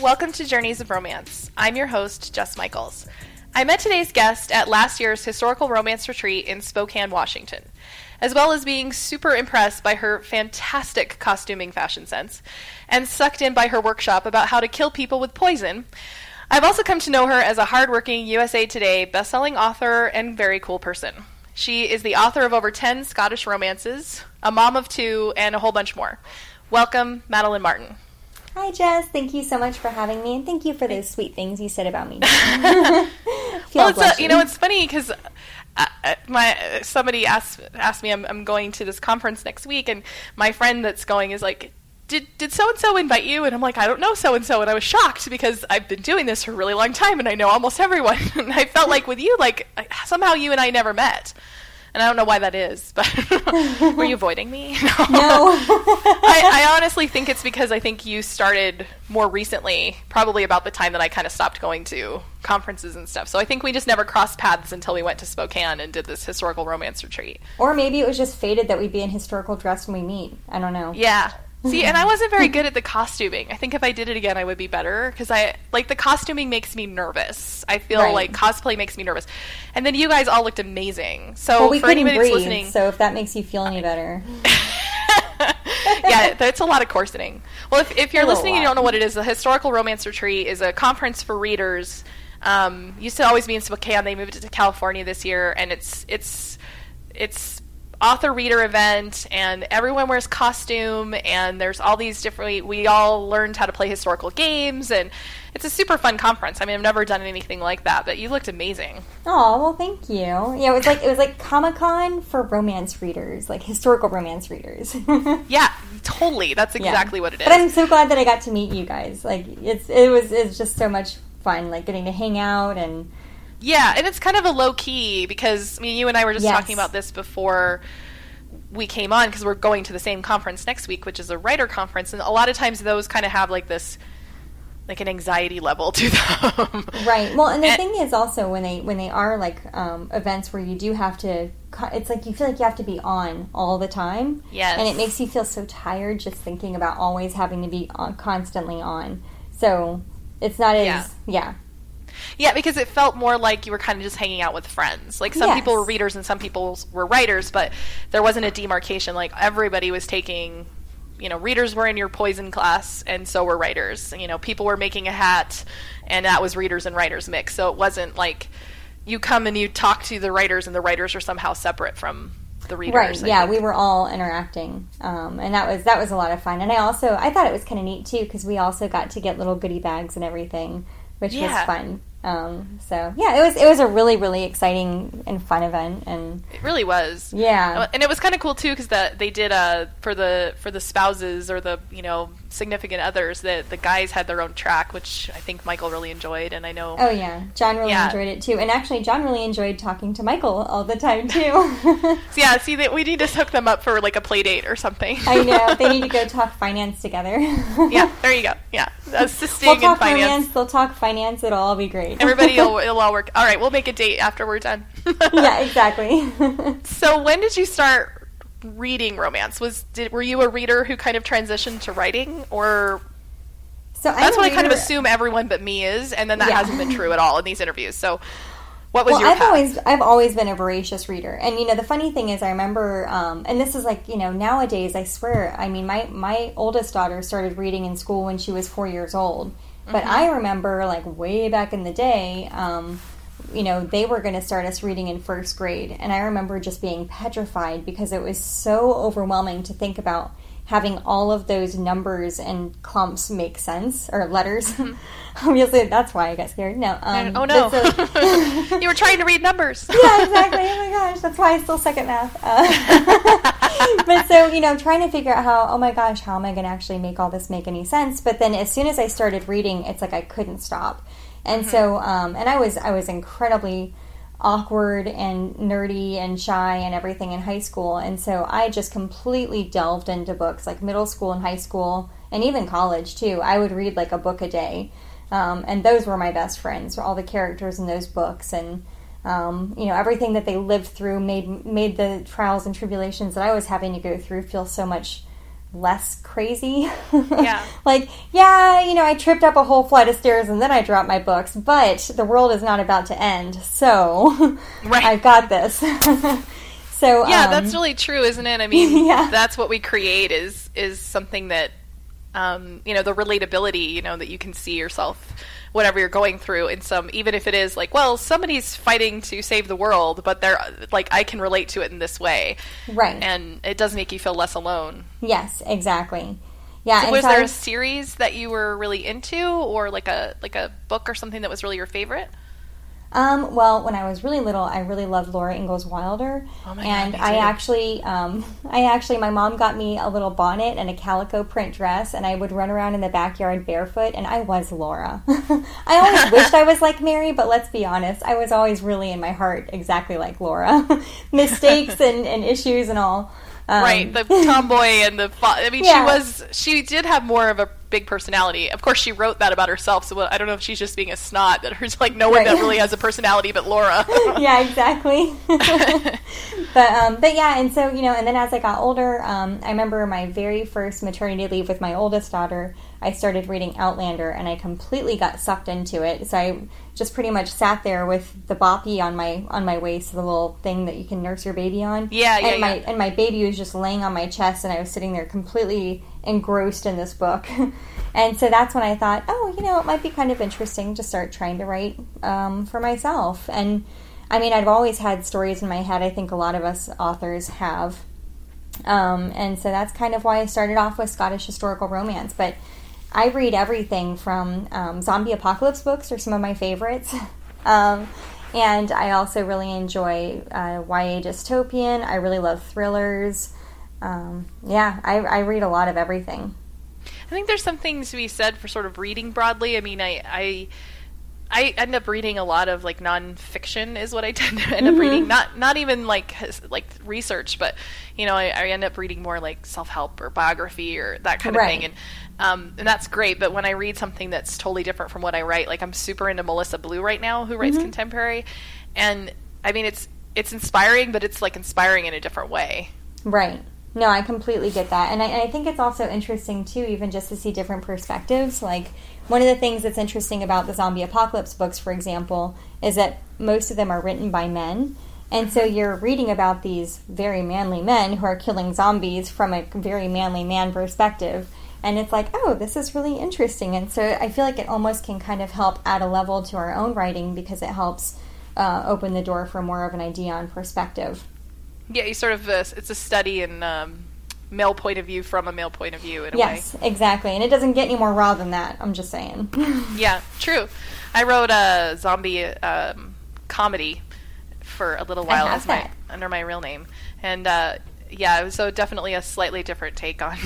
Welcome to Journeys of Romance. I'm your host, Jess Michaels. I met today's guest at last year's Historical Romance Retreat in Spokane, Washington. As well as being super impressed by her fantastic costuming fashion sense, and sucked in by her workshop about how to kill people with poison, I've also come to know her as a hardworking USA Today bestselling author and very cool person. She is the author of over 10 Scottish romances, a mom of 2, and a whole bunch more. Welcome, Madeline Martin. Hi, Jess. Thank you so much for having me, and thank you for those sweet things you said about me. Well, it's funny because somebody asked me, I'm going to this conference next week, and my friend that's going is like, did so-and-so invite you? And I'm like, I don't know so-and-so, and I was shocked because I've been doing this for a really long time, and I know almost everyone, and I felt like with you, like, somehow you and I never met. And I don't know why that is, but were you avoiding me? No. I honestly think it's because I think you started more recently, probably about the time that I kind of stopped going to conferences and stuff. So I think we just never crossed paths until we went to Spokane and did this historical romance retreat. Or maybe it was just fated that we'd be in historical dress when we meet. I don't know. Yeah. See, and I wasn't very good at the costuming. I think if I did it again, I would be better, because the costuming makes me nervous. I feel like cosplay makes me nervous. And then you guys all looked amazing. So we for couldn't anybody breathe, that's listening, so if that makes you feel any better. Yeah, it's a lot of coarsening. Well, if you're listening and you don't know what it is, the Historical Romance Retreat is a conference for readers. Used to always be in Spokane. They moved it to California this year, and it's author-reader event, and everyone wears costume, and there's all these different... We all learned how to play historical games, and it's a super fun conference. I mean, I've never done anything like that, but you looked amazing. Oh, well, thank you. Yeah, it was like Comic-Con for romance readers, like historical romance readers. Yeah, totally. That's exactly what it is. But I'm so glad that I got to meet you guys. Like, it's just so much fun, like getting to hang out and... Yeah, and it's kind of a low-key, because, I mean, you and I were just talking about this before we came on, because we're going to the same conference next week, which is a writer conference, and a lot of times those kind of have, like, this, like, an anxiety level to them. Right. Well, and the thing is also, when they are, like, events where you do have to, it's like you feel like you have to be on all the time. Yes. And it makes you feel so tired just thinking about always having to be on, constantly on. So, it's not as, Yeah, because it felt more like you were kind of just hanging out with friends. Like, some people were readers and some people were writers, but there wasn't a demarcation. Like, everybody was taking, readers were in your poison class, and so were writers. People were making a hat, and that was readers and writers mix. So it wasn't like you come and you talk to the writers, and the writers are somehow separate from the readers. Right, yeah, we were all interacting, and that was a lot of fun. And I thought it was kind of neat, too, because we also got to get little goodie bags and everything, which was fun. It was a really, really exciting and fun event, and it really was. Yeah, and it was kind of cool too, because they did for the spouses or the significant others, that the guys had their own track, which I think Michael really enjoyed, and I know. Oh yeah, John really enjoyed it too, and actually John really enjoyed talking to Michael all the time too. We need to hook them up for like a play date or something. I know, they need to go talk finance together. Yeah, there you go. Yeah, assisting we'll talk in finance. They'll talk finance. It'll all be great. Everybody, it'll all work. All right, we'll make a date after we're done. Yeah, exactly. So when did you start reading romance? Were you a reader who kind of transitioned to writing, or... That's what I kind of assume everyone but me is, and then that hasn't been true at all in these interviews. So what was your path? I've always been a voracious reader. And, the funny thing is I remember, and this is like, nowadays, I swear, I mean, my oldest daughter started reading in school when she was 4 years old. But I remember, like, way back in the day, they were going to start us reading in first grade. And I remember just being petrified because it was so overwhelming to think about having all of those numbers and clumps make sense, or letters. Obviously, that's why I got scared. No. Oh, no. You were trying to read numbers. Yeah, exactly. Oh, my gosh. That's why I still suck at math. But so, trying to figure out how am I going to actually make all this make any sense? But then as soon as I started reading, it's like I couldn't stop. And so, and I was incredibly awkward and nerdy and shy and everything in high school. And so I just completely delved into books, like middle school and high school, and even college, too. I would read, like, a book a day. And those were my best friends, all the characters in those books. And, everything that they lived through made the trials and tribulations that I was having to go through feel so much less crazy. Yeah. Like, yeah, I tripped up a whole flight of stairs and then I dropped my books, but the world is not about to end, so right. I've got this. So yeah, that's really true, isn't it? I mean, yeah. That's what we create is something that, the relatability, that you can see yourself, whatever you're going through in some, even if it is like, well, somebody's fighting to save the world, but they're like, I can relate to it in this way. Right. And it does make you feel less alone. Yes, exactly. Yeah. So was there a series that you were really into, or like a book or something that was really your favorite? Well, when I was really little, I really loved Laura Ingalls Wilder. Oh my and God, I actually, my mom got me a little bonnet and a calico print dress, and I would run around in the backyard barefoot, and I was Laura. I always wished I was like Mary, but let's be honest, I was always really in my heart exactly like Laura. Mistakes and issues and all. Right, the tomboy and she did have more of a big personality. Of course, she wrote that about herself, so I don't know if she's just being a snot, that there's like no one that really has a personality but Laura. Yeah, exactly. But yeah, and so, and then as I got older, I remember my very first maternity leave with my oldest daughter, I started reading Outlander, and I completely got sucked into it. So I just pretty much sat there with the boppy on my waist, the little thing that you can nurse your baby on. And my baby was just laying on my chest, and I was sitting there completely engrossed in this book. And so that's when I thought, it might be kind of interesting to start trying to write for myself. And I mean, I've always had stories in my head. I think a lot of us authors have. And so that's kind of why I started off with Scottish historical romance. But I read everything from zombie apocalypse books are some of my favorites. And I also really enjoy YA dystopian. I really love thrillers. I read a lot of everything. I think there's some things to be said for sort of reading broadly. I mean, I end up reading a lot of like nonfiction is what I tend to end up reading. Not even like research, but I end up reading more like self-help or biography or that kind of thing. And that's great. But when I read something that's totally different from what I write, like I'm super into Melissa Blue right now, who writes contemporary, and I mean it's inspiring, but it's like inspiring in a different way. Right. No, I completely get that. And I think it's also interesting, too, even just to see different perspectives. Like, one of the things that's interesting about the zombie apocalypse books, for example, is that most of them are written by men. And so you're reading about these very manly men who are killing zombies from a very manly man perspective. And it's like, oh, this is really interesting. And so I feel like it almost can kind of help add a level to our own writing because it helps open the door for more of an idea on perspective. Yeah, you sort of, it's a study in male point of view from a male point of view in a way. Yes, exactly. And it doesn't get any more raw than that, I'm just saying. Yeah, true. I wrote a zombie comedy for a little while under my real name. And it was so definitely a slightly different take on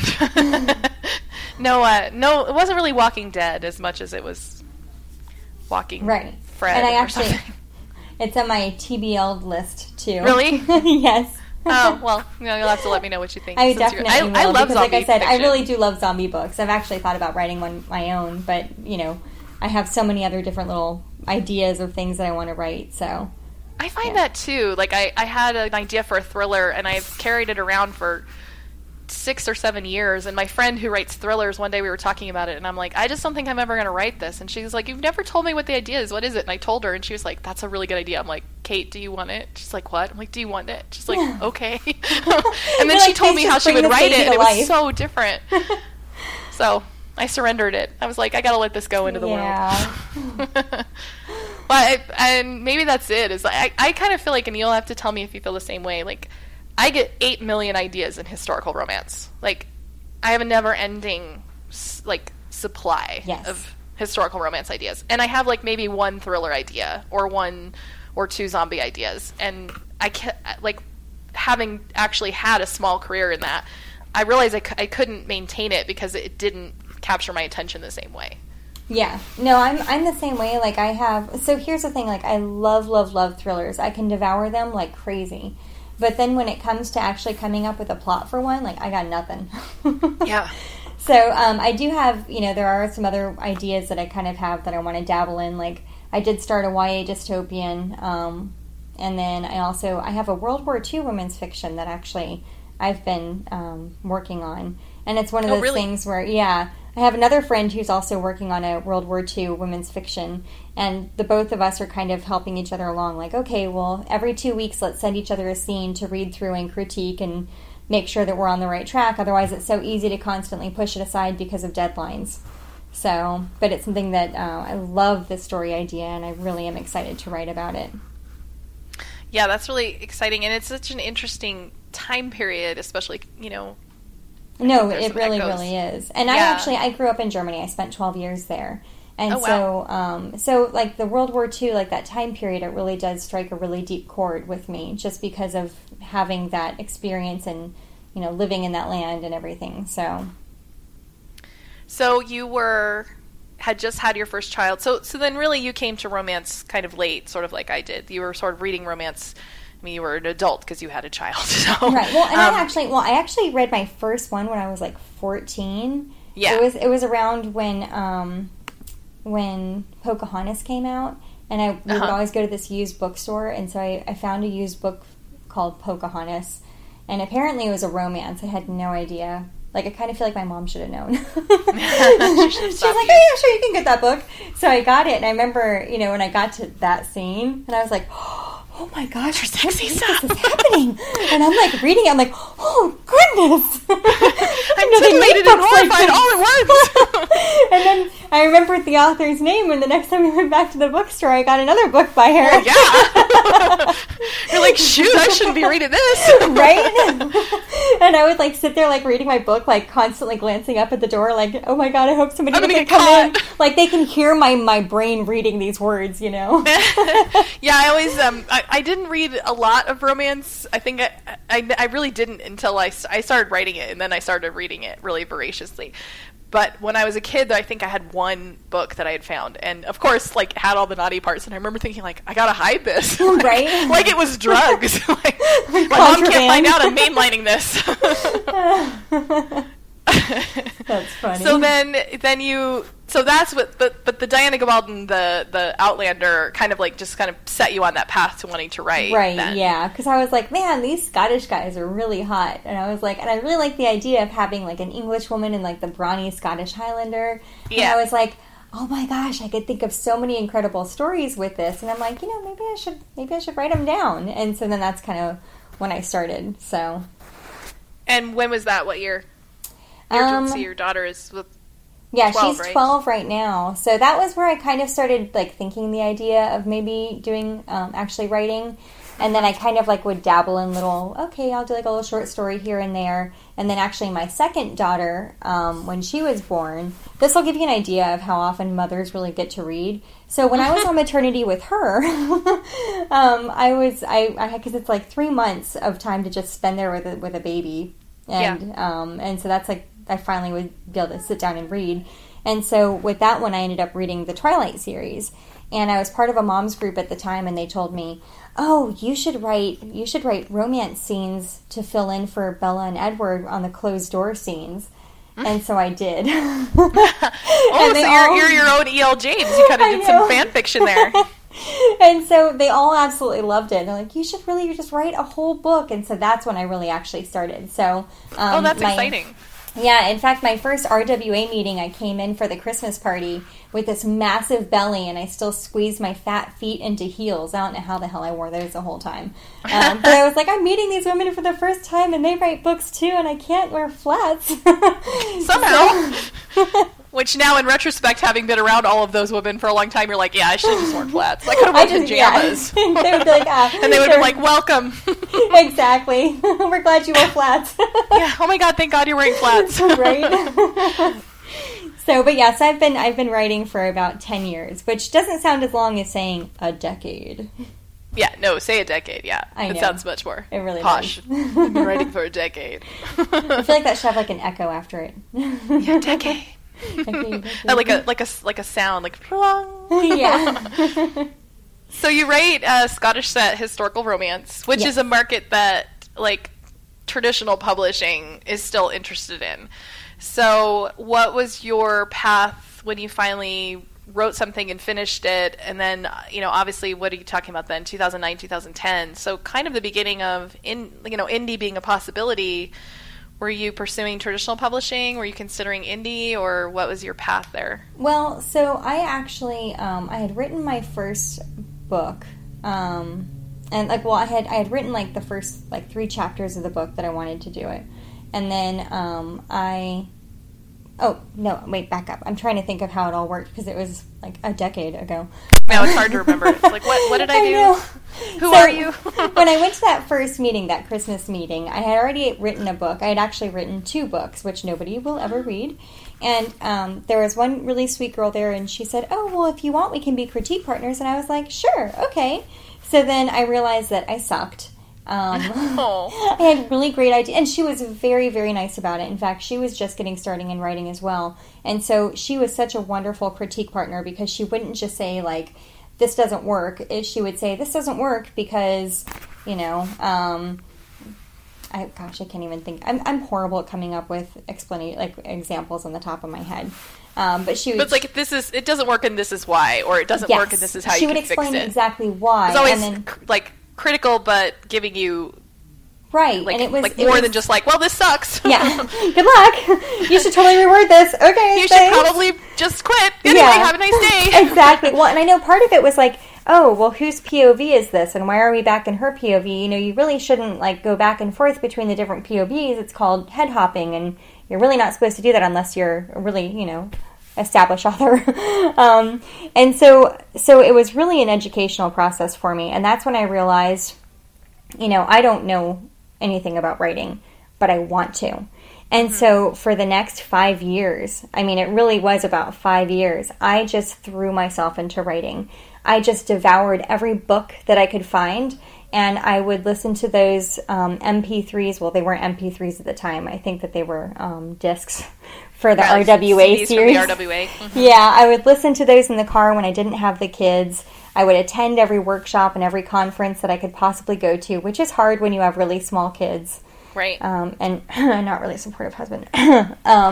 No, it wasn't really Walking Dead as much as it was Walking Fred or something. It's on my TBL list, too. Really? Yes. Oh, well, you'll have to let me know what you think. I definitely will. I love because, zombie like I said, fiction. I really do love zombie books. I've actually thought about writing one my own, but, I have so many other different little ideas of things that I want to write, so... I find that, too. Like, I had an idea for a thriller, and I've carried it around for 6 or 7 years, and my friend who writes thrillers, one day we were talking about it, and I'm like, I just don't think I'm ever going to write this. And she's like, you've never told me what the idea is. What is it? And I told her, and she was like, that's a really good idea. I'm like, Kate, do you want it? She's like, what? I'm like, do you want it? She's like, okay. And then she told me how she would write it, and it was so different. So I surrendered it. I was like, I got to let this go into the world. And maybe that's it. Is I kind of feel like, and you'll have to tell me if you feel the same way, like, I get 8 million ideas in historical romance. Like, I have a never-ending, supply of historical romance ideas. And I have, maybe one thriller idea or 1 or 2 zombie ideas. And I can't, having actually had a small career in that, I realized I couldn't maintain it because it didn't capture my attention the same way. Yeah. No, I'm the same way. So here's the thing. I love, love, love thrillers. I can devour them like crazy. But then when it comes to actually coming up with a plot for one, I got nothing. Yeah. So I do have, there are some other ideas that I kind of have that I want to dabble in. I did start a YA dystopian, and then I have a World War II women's fiction that actually I've been working on. And it's one of those things where, I have another friend who's also working on a World War II women's fiction, and the both of us are kind of helping each other along. Like, okay, well, every 2 weeks, let's send each other a scene to read through and critique and make sure that we're on the right track. Otherwise, it's so easy to constantly push it aside because of deadlines. So, but it's something that I love the story idea, and I really am excited to write about it. Yeah, that's really exciting, and it's such an interesting time period, especially, No, it really, really is. And I grew up in Germany. I spent 12 years there. And so like the World War II, like that time period, it really does strike a really deep chord with me, just because of having that experience and, living in that land and everything. So you had just had your first child. So then really you came to romance kind of late, sort of like I did. You were sort of reading romance. I mean, you were an adult because you had a child. So. Right. Well, and I actually read my first one when I was like 14. Yeah. It was around when Pocahontas came out, and we would always go to this used bookstore, and so I found a used book called Pocahontas, and apparently it was a romance. I had no idea. Like, I kind of feel like my mom should have known. She was like, oh, yeah, sure, you can get that book. So I got it, and I remember, when I got to that scene, and I was like, oh my gosh, your sexy stuff is happening. And I'm like reading it, I'm like, oh goodness. I'm titillated and horrified all at once. And then I remembered the author's name, and the next time we went back to the bookstore, I got another book by her. Oh, yeah. You're like, shoot, I shouldn't be reading this. Right? And I would like sit there like reading my book, like constantly glancing up at the door, like, oh my god, I hope somebody can come in. Like they can hear my brain reading these words, Yeah, I always I didn't read a lot of romance. I think I really didn't until I started writing it, and then I started reading it really voraciously. But when I was a kid, I think I had one book that I had found, and of course, like, had all the naughty parts. And I remember thinking, like, I gotta hide this, right? Like it was drugs. Like, my mom can't find out I'm mainlining this. That's funny. So then you. So that's what, but the Diana Gabaldon, the Outlander, kind of set you on that path to wanting to write. Right, then. Yeah, because I was like, man, these Scottish guys are really hot. And I was like, and I really like the idea of having like an English woman and like the brawny Scottish Highlander. Yeah. And I was like, oh my gosh, I could think of so many incredible stories with this. And I'm like, maybe I should write them down. And so then that's kind of when I started, so. And when was that? What year? Your daughter is with... Yeah, 12, she's 12 right now. So that was where I kind of started like thinking the idea of maybe doing actually writing. And then I kind of like would dabble in I'll do like a little short story here and there. And then actually my second daughter, when she was born, this will give you an idea of how often mothers really get to read. So when I was on maternity with her, because it's like 3 months of time to just spend there with a baby. And so that's like, I finally would be able to sit down and read. And so with that one, I ended up reading the Twilight series. And I was part of a mom's group at the time, and they told me, oh, you should write romance scenes to fill in for Bella and Edward on the closed door scenes. And so I did. You're your own E.L. James. You kind of did some fan fiction there. And so they all absolutely loved it. They're like, you should really just write a whole book. And so that's when I really actually started. So, that's exciting. Yeah, in fact, my first RWA meeting, I came in for the Christmas party with this massive belly, and I still squeezed my fat feet into heels. I don't know how the hell I wore those the whole time. But I was like, I'm meeting these women for the first time, and they write books too, and I can't wear flats. Somehow. Which now, in retrospect, having been around all of those women for a long time, you're like, yeah, I should have just worn flats. I could have worn pajamas. Yeah. They would be like, and they would be like, welcome. Exactly. We're glad you wore flats. Yeah. Oh my God, thank God you're wearing flats. Right? So I've been writing for about 10 years, which doesn't sound as long as saying a decade. Yeah, no, say a decade, yeah. It sounds much more really posh. I've been writing for a decade. I feel like that should have like an echo after it. Yeah, decade. like a sound, like yeah. So you write Scottish set historical romance, which is a market that like traditional publishing is still interested in. So what was your path when you finally wrote something and finished it? And then, obviously, what are you talking about then? 2009, 2010. So kind of the beginning of indie being a possibility. Were you pursuing traditional publishing? Were you considering indie, or what was your path there? Well, so I actually, I had written my first book, and I had written the first 3 chapters of the book that I wanted to do it, and then oh no, wait, back up. I'm trying to think of how it all worked because it was a decade ago. Now it's hard to remember. It's what did I do? Know. Who are you? When I went to that first meeting, that Christmas meeting, I had already written a book. I had actually written 2 books, which nobody will ever read. And there was one really sweet girl there, and she said, "Oh, well, if you want, we can be critique partners." And I was like, "Sure, okay." So then I realized that I sucked. I had really great ideas, and she was very, very nice about it. In fact, she was just getting started in writing as well, and so she was such a wonderful critique partner because she wouldn't just say this doesn't work. She would say this doesn't work because I can't even think. I'm horrible at coming up with examples on the top of my head. But she would. But it's it doesn't work and this is why, or it doesn't work and this is how you can fix it. She would explain exactly why. It's always critical, but giving you right, and it was more than just well, this sucks. Yeah, good luck. You should totally reword this. Okay, you should probably just quit. Anyway, have a nice day. Exactly. Well, and I know part of it was oh, well, whose POV is this, and why are we back in her POV? You really shouldn't go back and forth between the different POVs. It's called head hopping, and you're really not supposed to do that unless you're a really established author. And so it was really an educational process for me, and that's when I realized, I don't know anything about writing, but I want to. And so for the next 5 years, it really was about 5 years, I just threw myself into writing. I just devoured every book that I could find, and I would listen to those MP3s. Well, they weren't MP3s at the time. I think that they were discs for the RWA series. From the RWA. Mm-hmm. Yeah, I would listen to those in the car when I didn't have the kids. I would attend every workshop and every conference that I could possibly go to, which is hard when you have really small kids. Right. And not really supportive husband. Not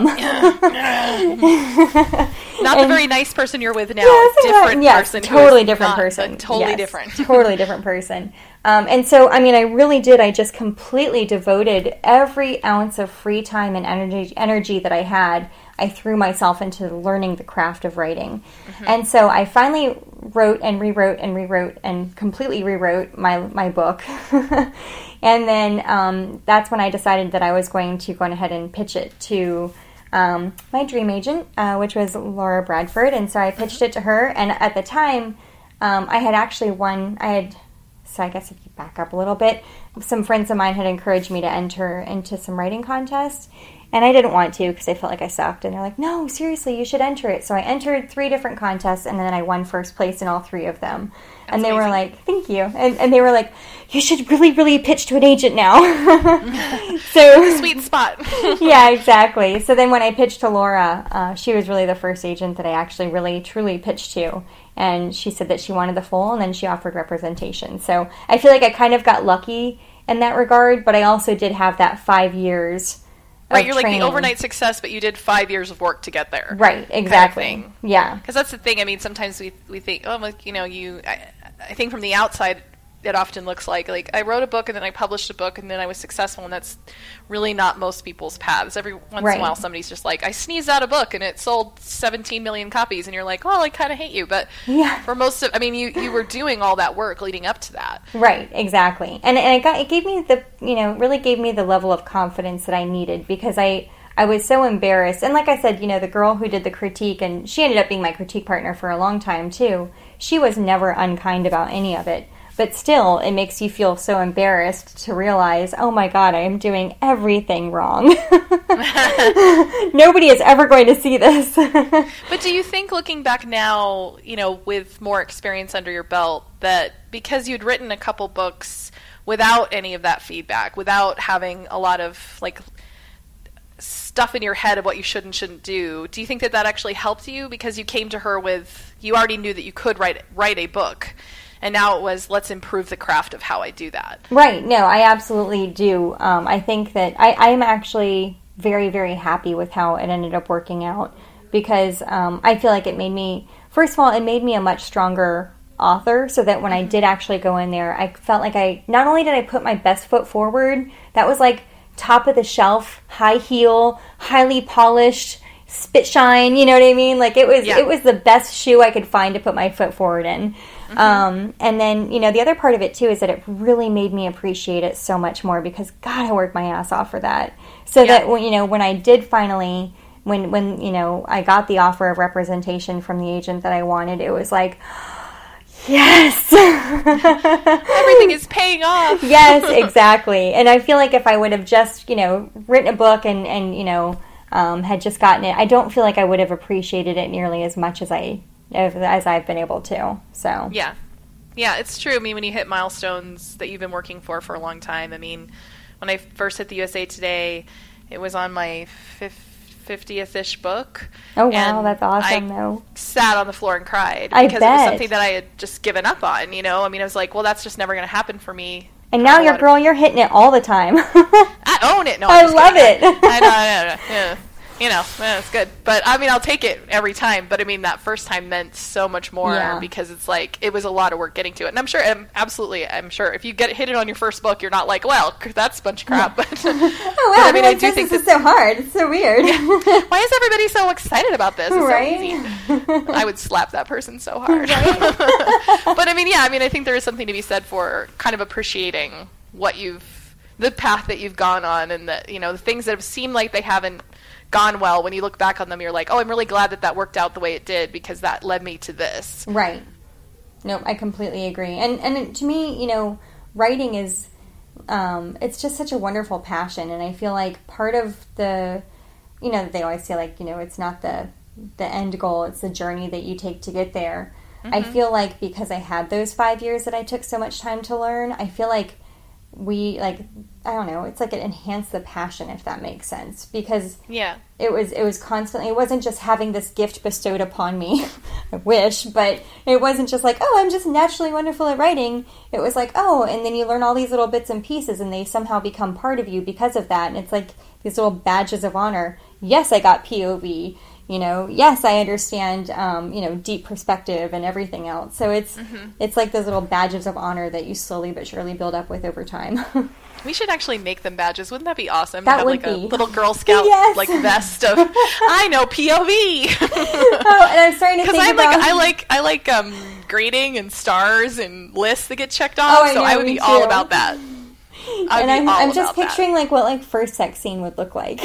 the very nice person you're with now. Yes, person. Totally different person. Totally different. Totally different person. And so, I really did. I just completely devoted every ounce of free time and energy that I had. I threw myself into learning the craft of writing. Mm-hmm. And so I finally wrote and rewrote and completely rewrote my book. And then that's when I decided that I was going to go ahead and pitch it to my dream agent, which was Laura Bradford. And so I pitched it to her. And at the time, I had actually won. So I guess if you back up a little bit, some friends of mine had encouraged me to enter into some writing contests. And I didn't want to because I felt like I sucked. And they're like, no, seriously, you should enter it. So I entered 3 different contests, and then I won first place in all 3 of them. That's and they amazing. were like, thank you. And they were like, you should really, really pitch to an agent now. So sweet spot. Yeah, exactly. So then when I pitched to Laura, she was really the first agent that I actually really, truly pitched to. And she said that she wanted the full, and then she offered representation. So I feel like I kind of got lucky in that regard, but I also did have that 5 years. Right, you're training. The overnight success, but you did 5 years of work to get there. Right, exactly. Kind of thing. Yeah. Because that's the thing. Sometimes we think, I think from the outside, it often looks like I wrote a book and then I published a book and then I was successful, and that's really not most people's paths. Every once in a while, somebody's just I sneezed out a book and it sold 17 million copies, and you're like, well, I kind of hate you. But for most of, you were doing all that work leading up to that. Right, exactly. And it gave me really gave me the level of confidence that I needed, because I was so embarrassed. And like I said, the girl who did the critique, and she ended up being my critique partner for a long time too, she was never unkind about any of it. But still, it makes you feel so embarrassed to realize, oh my God, I am doing everything wrong. Nobody is ever going to see this. But do you think, looking back now, with more experience under your belt, that because you'd written a couple books without any of that feedback, without having a lot of stuff in your head of what you should and shouldn't do you think that actually helped you, because you came to her with, you already knew that you could write a book? And now it was, let's improve the craft of how I do that. Right. No, I absolutely do. I think that I'm actually very, very happy with how it ended up working out, because I feel like it made me, first of all, it made me a much stronger author, so that when I did actually go in there, I felt like not only did I put my best foot forward, that was top of the shelf, high heel, highly polished, spit shine, you know what I mean? Like, it was the best shoe I could find to put my foot forward in. And then, the other part of it too is that it really made me appreciate it so much more, because God, I worked my ass off for that. So that when I did finally, when I got the offer of representation from the agent that I wanted, it was like, yes, everything is paying off. Yes, exactly. And I feel like if I would have just written a book and had just gotten it, I don't feel like I would have appreciated it nearly as much as I've been able to. So yeah, it's true. I mean, when you hit milestones that you've been working for a long time. I mean, when I first hit the USA Today, it was on my 50th-ish book. Oh, wow, that's awesome, I sat on the floor and cried because it was something that I had just given up on, I mean, I was like, well, that's just never going to happen for me. And now you're hitting it all the time. I own it. No, I love it. I know. Yeah. It's good. But, I mean, I'll take it every time. But, I mean, that first time meant so much more because it's like, it was a lot of work getting to it. And I'm sure, I'm sure, if you hit it on your first book, you're not like, well, that's a bunch of crap. But, oh, wow. I mean, I do think this is so hard. It's so weird. Yeah. Why is everybody so excited about this? It's right? so easy. I would slap that person so hard. Right? But, I mean, I think there is something to be said for kind of appreciating the path that you've gone on, and the things that have seemed like they haven't gone well. When you look back on them, you're like, oh, I'm really glad that worked out the way it did, because that led me to this. Right. Nope, I completely agree. And to me, writing is, it's just such a wonderful passion. And I feel like part of they always say, like, it's not the end goal, it's the journey that you take to get there. Mm-hmm. I feel like because I had those 5 years that I took so much time to learn, I feel like I don't know, it's like it enhanced the passion, if that makes sense, because it was constantly, it wasn't just having this gift bestowed upon me, I wish, but it wasn't just like, oh, I'm just naturally wonderful at writing. It was like, oh, and then you learn all these little bits and pieces, and they somehow become part of you because of that, and it's like these little badges of honor. Yes, I got POV. Yes, I understand, deep perspective and everything else. So it's like those little badges of honor that you slowly but surely build up with over time. We should actually make them badges. Wouldn't that be awesome? That to have would like be. A little Girl Scout vest of I know POV. Oh, and I'm starting to think about, I like grading and stars and lists that get checked off. Oh, I know, I would be all about that. I'm just picturing what first sex scene would look like.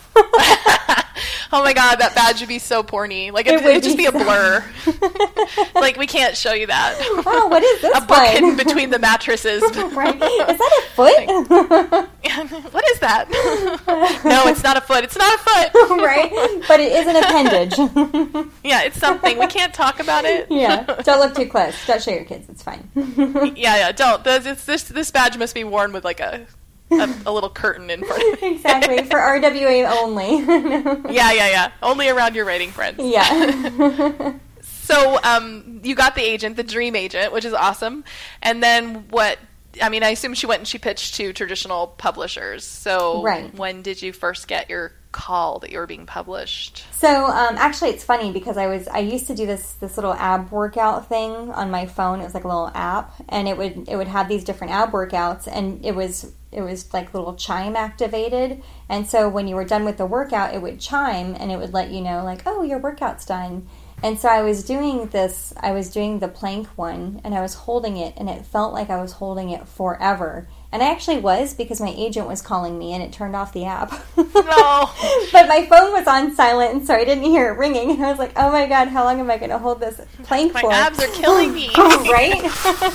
Oh my God, that badge would be so porny. Like it'd just be a blur. Like we can't show you that. Wow, what is this? A book hidden between the mattresses. Right? Is that a foot? What is that? No, it's not a foot. It's not a foot. Right? But it is an appendage. Yeah, it's something. We can't talk about it. Yeah. Don't look too close. Don't show your kids. It's fine. Yeah. Don't. This badge must be worn with like a little curtain in front of it. Exactly. For RWA only. Yeah. Only around your writing friends. Yeah. So, you got the agent, the dream agent, which is awesome. And then I assume she went and she pitched to traditional publishers. So, right. When did you first get your call that you were being published? So, actually, it's funny because I used to do this little ab workout thing on my phone. It was like a little app, and it would have these different ab workouts, and it was like little chime activated. And so when you were done with the workout, it would chime, and it would let you know, like, oh, your workout's done. And so I was doing the plank one, and I was holding it, and it felt like I was holding it forever. And I actually was, because my agent was calling me, and it turned off the app. No. But my phone was on silent, and so I didn't hear it ringing. And I was like, oh my God, how long am I going to hold this plank for? My abs are killing me. Right?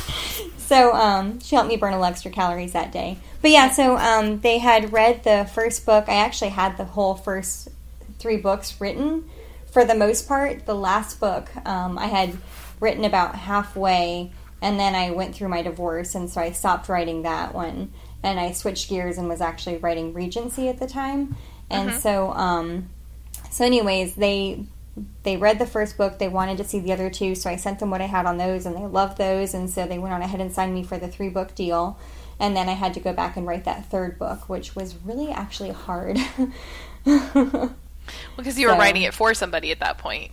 So she helped me burn a little extra calories that day. But yeah, so they had read the first book. I actually had the whole first 3 books written for the most part. The last book I had written about halfway, and then I went through my divorce, and so I stopped writing that one, and I switched gears and was actually writing Regency at the time. And so anyways, they read the first book. They wanted to see the other 2, so I sent them what I had on those, and they loved those, and so they went on ahead and signed me for the 3-book deal. And then I had to go back and write that 3rd book, which was really actually hard. Because you were writing it for somebody at that point.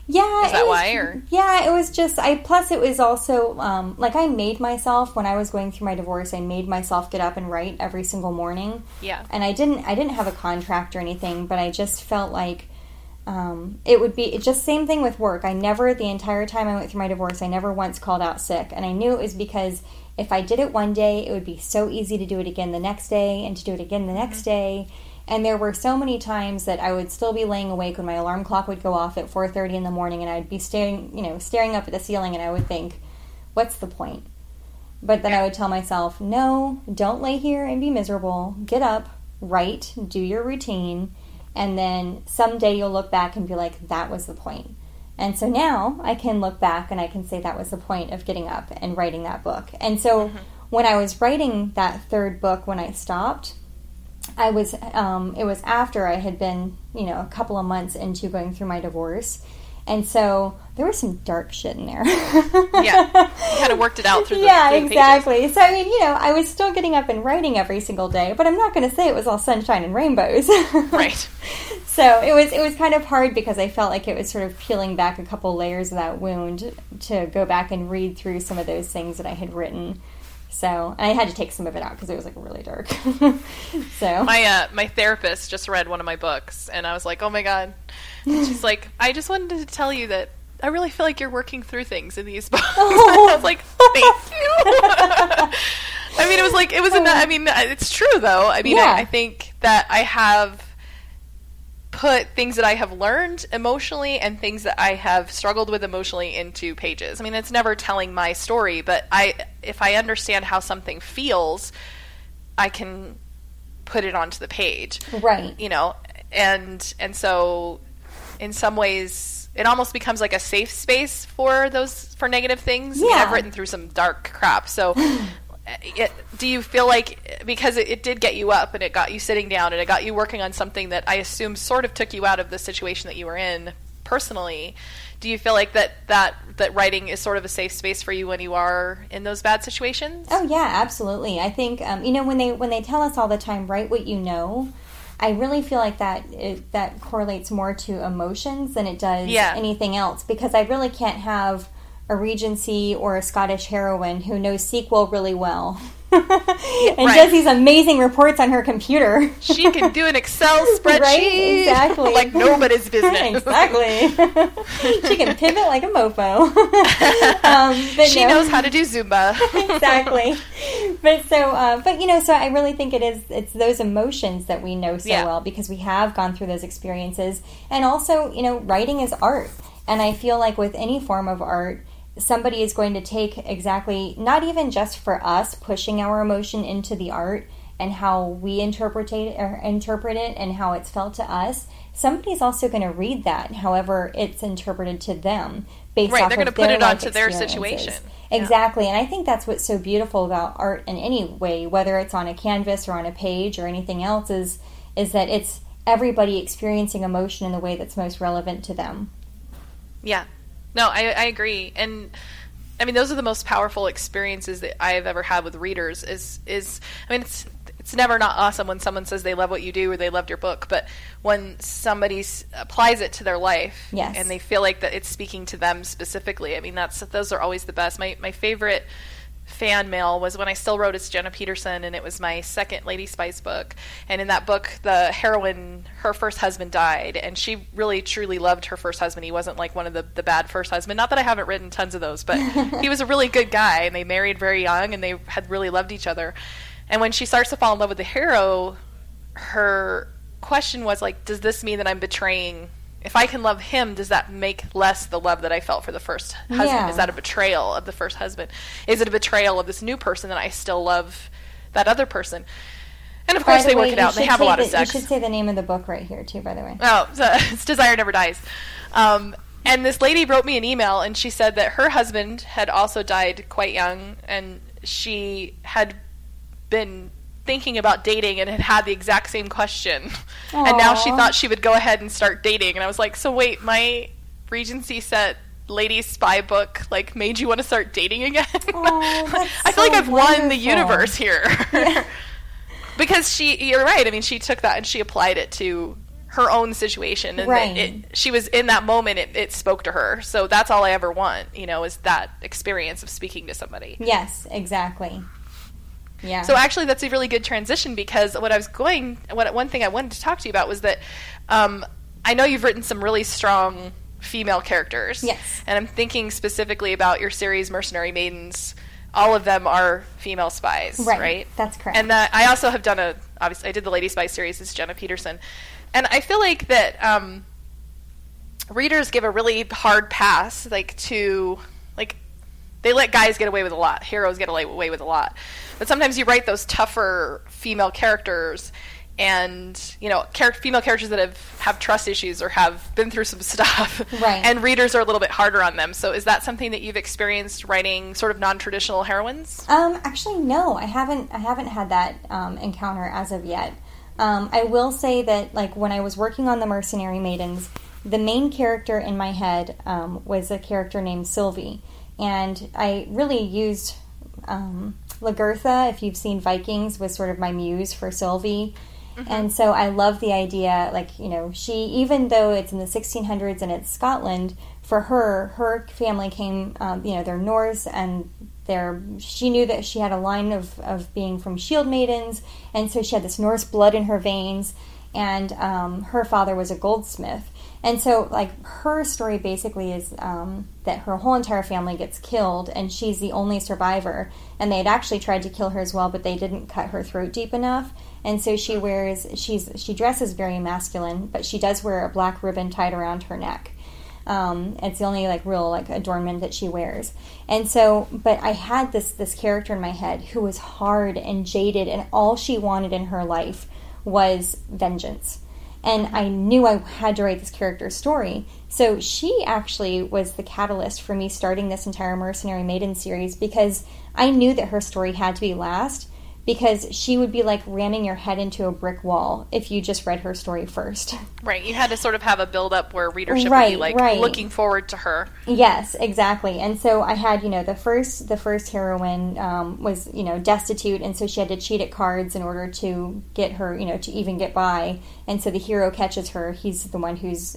Yeah. Is that why? Or? Yeah, it was just, plus it was also, like I made myself, when I was going through my divorce, I made myself get up and write every single morning. Yeah. And I didn't have a contract or anything, but I just felt like, it would be just same thing with work. I never, the entire time I went through my divorce, I never once called out sick. And I knew it was because if I did it one day, it would be so easy to do it again the next day and to do it again the next day. And there were so many times that I would still be laying awake when my alarm clock would go off at 4:30 in the morning, and I'd be staring up at the ceiling, and I would think, what's the point? But then I would tell myself, no, don't lay here and be miserable. Get up, write, do your routine, and then someday you'll look back and be like, that was the point. And so now I can look back and I can say that was the point of getting up and writing that book. And so when I was writing that third book, when I stopped, I was, it was after I had been, a couple of months into going through my divorce. And so there was some dark shit in there. Yeah. You kind of worked it out through the exactly. pages. So, I mean, I was still getting up and writing every single day, but I'm not going to say it was all sunshine and rainbows. Right. So it was kind of hard because I felt like it was sort of peeling back a couple layers of that wound to go back and read through some of those things that I had written. So, and I had to take some of it out because it was, like, really dark. So my therapist just read one of my books, and I was like, oh, my God. And she's like, I just wanted to tell you that I really feel like you're working through things in these books. Oh. I was like, thank you. I mean, it's true, though. I mean, I think that I have put things that I have learned emotionally and things that I have struggled with emotionally into pages. I mean, it's never telling my story, but if I understand how something feels, I can put it onto the page. Right. And so in some ways it almost becomes like a safe space for negative things. Yeah. I mean, I've written through some dark crap. So do you feel like, because it did get you up and it got you sitting down and it got you working on something that I assume sort of took you out of the situation that you were in personally, do you feel like that writing is sort of a safe space for you when you are in those bad situations? Oh yeah, absolutely. I think when they tell us all the time, write what you know, I really feel like that correlates more to emotions than it does anything else, because I really can't have a Regency or a Scottish heroine who knows SQL really well and does these amazing reports on her computer. She can do an Excel spreadsheet, right? Exactly, like nobody's business. Exactly. She can pivot like a mofo. But she knows how to do Zumba. Exactly. But so I really think it's those emotions that we know so well because we have gone through those experiences, and also writing is art, and I feel like with any form of art, somebody is going to take exactly, not even just for us pushing our emotion into the art and how we interpret it and how it's felt to us, somebody's also going to read that however it's interpreted to them based off they're going to put it onto their situation. Exactly. And I think that's what's so beautiful about art in any way, whether it's on a canvas or on a page or anything else, is that it's everybody experiencing emotion in the way that's most relevant to them. Yeah. No, I agree. And I mean, those are the most powerful experiences that I have ever had with readers it's never not awesome when someone says they love what you do or they loved your book, but when somebody applies it to their life and they feel like that it's speaking to them specifically, I mean, those are always the best. My favorite fan mail was when I still wrote as Jenna Peterson, and it was my second Lady Spice book. And in that book, the heroine, her first husband died, and she really truly loved her first husband. He wasn't like one of the bad first husband. Not that I haven't written tons of those, but he was a really good guy, and they married very young, and they had really loved each other. And when she starts to fall in love with the hero, her question was like, does this mean that I'm betraying? If I can love him, does that make less the love that I felt for the first husband? Yeah. Is that a betrayal of the first husband? Is it a betrayal of this new person that I still love that other person? And of course they work it out. They have a lot of sex. You should say the name of the book right here too, by the way. Oh, so it's Desire Never Dies. And this lady wrote me an email, and she said that her husband had also died quite young, and she had been thinking about dating and had the exact same question. Aww. And now she thought she would go ahead and start dating. And I was like, so wait, my Regency set Lady Spy book like made you want to start dating again? Oh, I feel like I've won the universe here. Yeah. Because you're right, I mean, she took that and she applied it to her own situation, and right. she was in that moment. It spoke to her. So that's all I ever want, is that experience of speaking to somebody. Yes, exactly. Yeah. So actually, that's a really good transition, because one thing I wanted to talk to you about was that I know you've written some really strong female characters. Yes. And I'm thinking specifically about your series, Mercenary Maidens. All of them are female spies, right? That's correct. And I also have done obviously, I did the Lady Spy series. It's Jenna Peterson. And I feel like that readers give a really hard pass, they let guys get away with a lot. Heroes get away with a lot. But sometimes you write those tougher female characters, and, female characters that have trust issues or have been through some stuff. Right. And readers are a little bit harder on them. So is that something that you've experienced writing sort of non-traditional heroines? Actually, no. I haven't had that encounter as of yet. I will say that, when I was working on the Mercenary Maidens, the main character in my head was a character named Sylvie. And I really used Lagertha, if you've seen Vikings, was sort of my muse for Sylvie. Mm-hmm. And so I love the idea, she, even though it's in the 1600s and it's Scotland, for her family came, they're Norse, and she knew that she had a line of being from shield maidens, and so she had this Norse blood in her veins, and her father was a goldsmith. And so, her story basically is that her whole entire family gets killed, and she's the only survivor. And they had actually tried to kill her as well, but they didn't cut her throat deep enough. And so she dresses very masculine, but she does wear a black ribbon tied around her neck. It's the only real adornment that she wears. And so, but I had this character in my head who was hard and jaded, and all she wanted in her life was vengeance. And I knew I had to write this character's story. So she actually was the catalyst for me starting this entire Mercenary Maiden series, because I knew that her story had to be last, because she would be ramming your head into a brick wall if you just read her story first. Right. You had to sort of have a build-up where readership would be looking forward to her. Yes, exactly. And so I had, the first heroine was, destitute, and so she had to cheat at cards in order to get her, to even get by. And so the hero catches her. He's the one who's,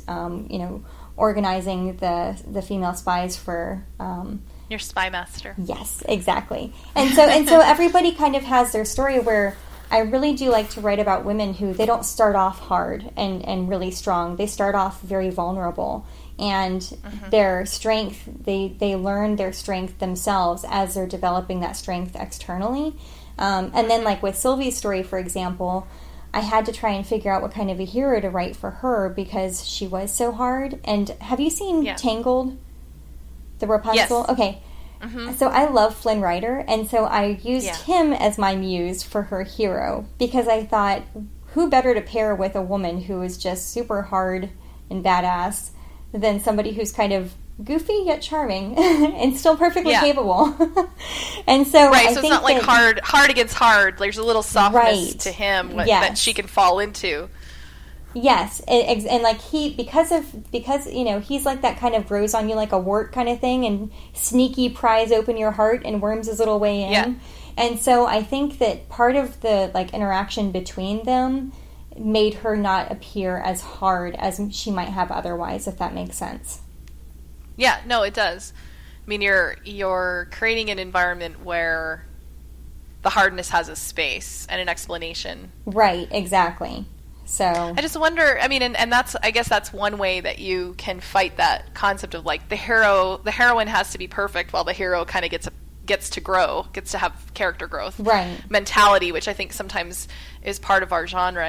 organizing the female spies for... Your spy master. Yes, exactly. And so everybody kind of has their story, where I really do like to write about women who, they don't start off hard and really strong. They start off very vulnerable. And their strength, they learn their strength themselves as they're developing that strength externally. And then with Sylvie's story, for example, I had to try and figure out what kind of a hero to write for her, because she was so hard. And have you seen Tangled? The Rapunzel? Yes. Okay. Mm-hmm. So I love Flynn Rider, and so I used him as my muse for her hero, because I thought, who better to pair with a woman who is just super hard and badass than somebody who's kind of goofy yet charming and still perfectly capable. And so I think it's not hard against hard. There's a little softness to him that she can fall into. Yes, and because he's that kind of grows on you like a wart kind of thing, and sneaky pries open your heart and worms his little way in. Yeah. And so I think that part of the interaction between them made her not appear as hard as she might have otherwise, if that makes sense. Yeah, no, it does. I mean, you're creating an environment where the hardness has a space and an explanation. Right, exactly. So I just wonder, I mean, and I guess that's one way that you can fight that concept of the heroine has to be perfect while the hero kind of gets to grow, gets to have character growth mentality, which I think sometimes is part of our genre,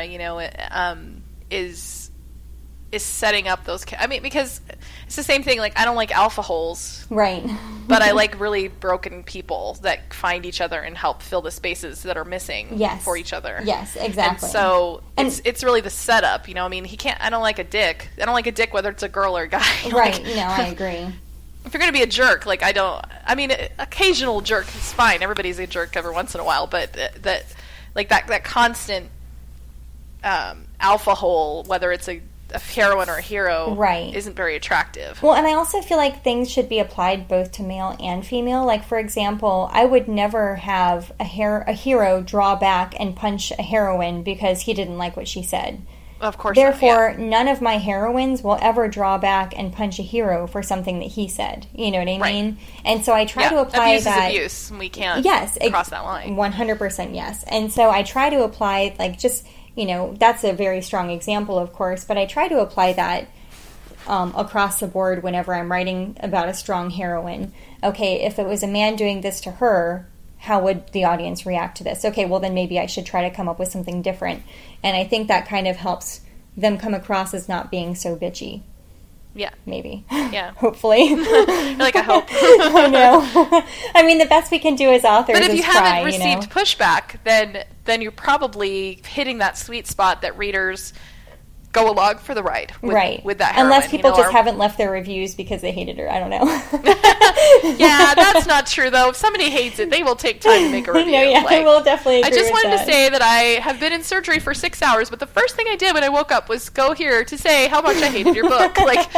is setting up those, because it's the same thing, I don't like alpha holes. Right. But I like really broken people that find each other and help fill the spaces that are missing for each other. Yes, exactly. And so it's really the setup, I don't like a dick. I don't like a dick whether it's a girl or a guy. Right, I agree. If you're going to be a jerk, occasional jerk is fine. Everybody's a jerk every once in a while, but that constant alpha hole, whether it's a heroine or a hero, isn't very attractive. Well, and I also feel like things should be applied both to male and female. For example, I would never have a hero draw back and punch a heroine because he didn't like what she said. Of course. Therefore, none of my heroines will ever draw back and punch a hero for something that he said. You know what I mean? And so I try to apply abuse that. Abuse is abuse. We can't cross that line. 100% yes. And so I try to apply, like, just, you know, that's a very strong example, of course, but I try to apply that across the board whenever I'm writing about a strong heroine. Okay, if it was a man doing this to her, how would the audience react to this? Okay, well then maybe I should try to come up with something different. And I think that kind of helps them come across as not being so bitchy. Yeah. Maybe. Yeah. Hopefully. Like, I hope. I know. I mean, the best we can do as authors is try, But if you haven't received pushback, then you're probably hitting that sweet spot that readers go along for the ride with that heroine. Unless people just haven't left their reviews because they hated her. I don't know. Yeah, that's not true, though. If somebody hates it, they will take time to make a review. No, yeah, I will definitely agree I just with wanted that. to say that I have been in surgery for 6 hours, but the first thing I did when I woke up was go here to say how much I hated your book. Like,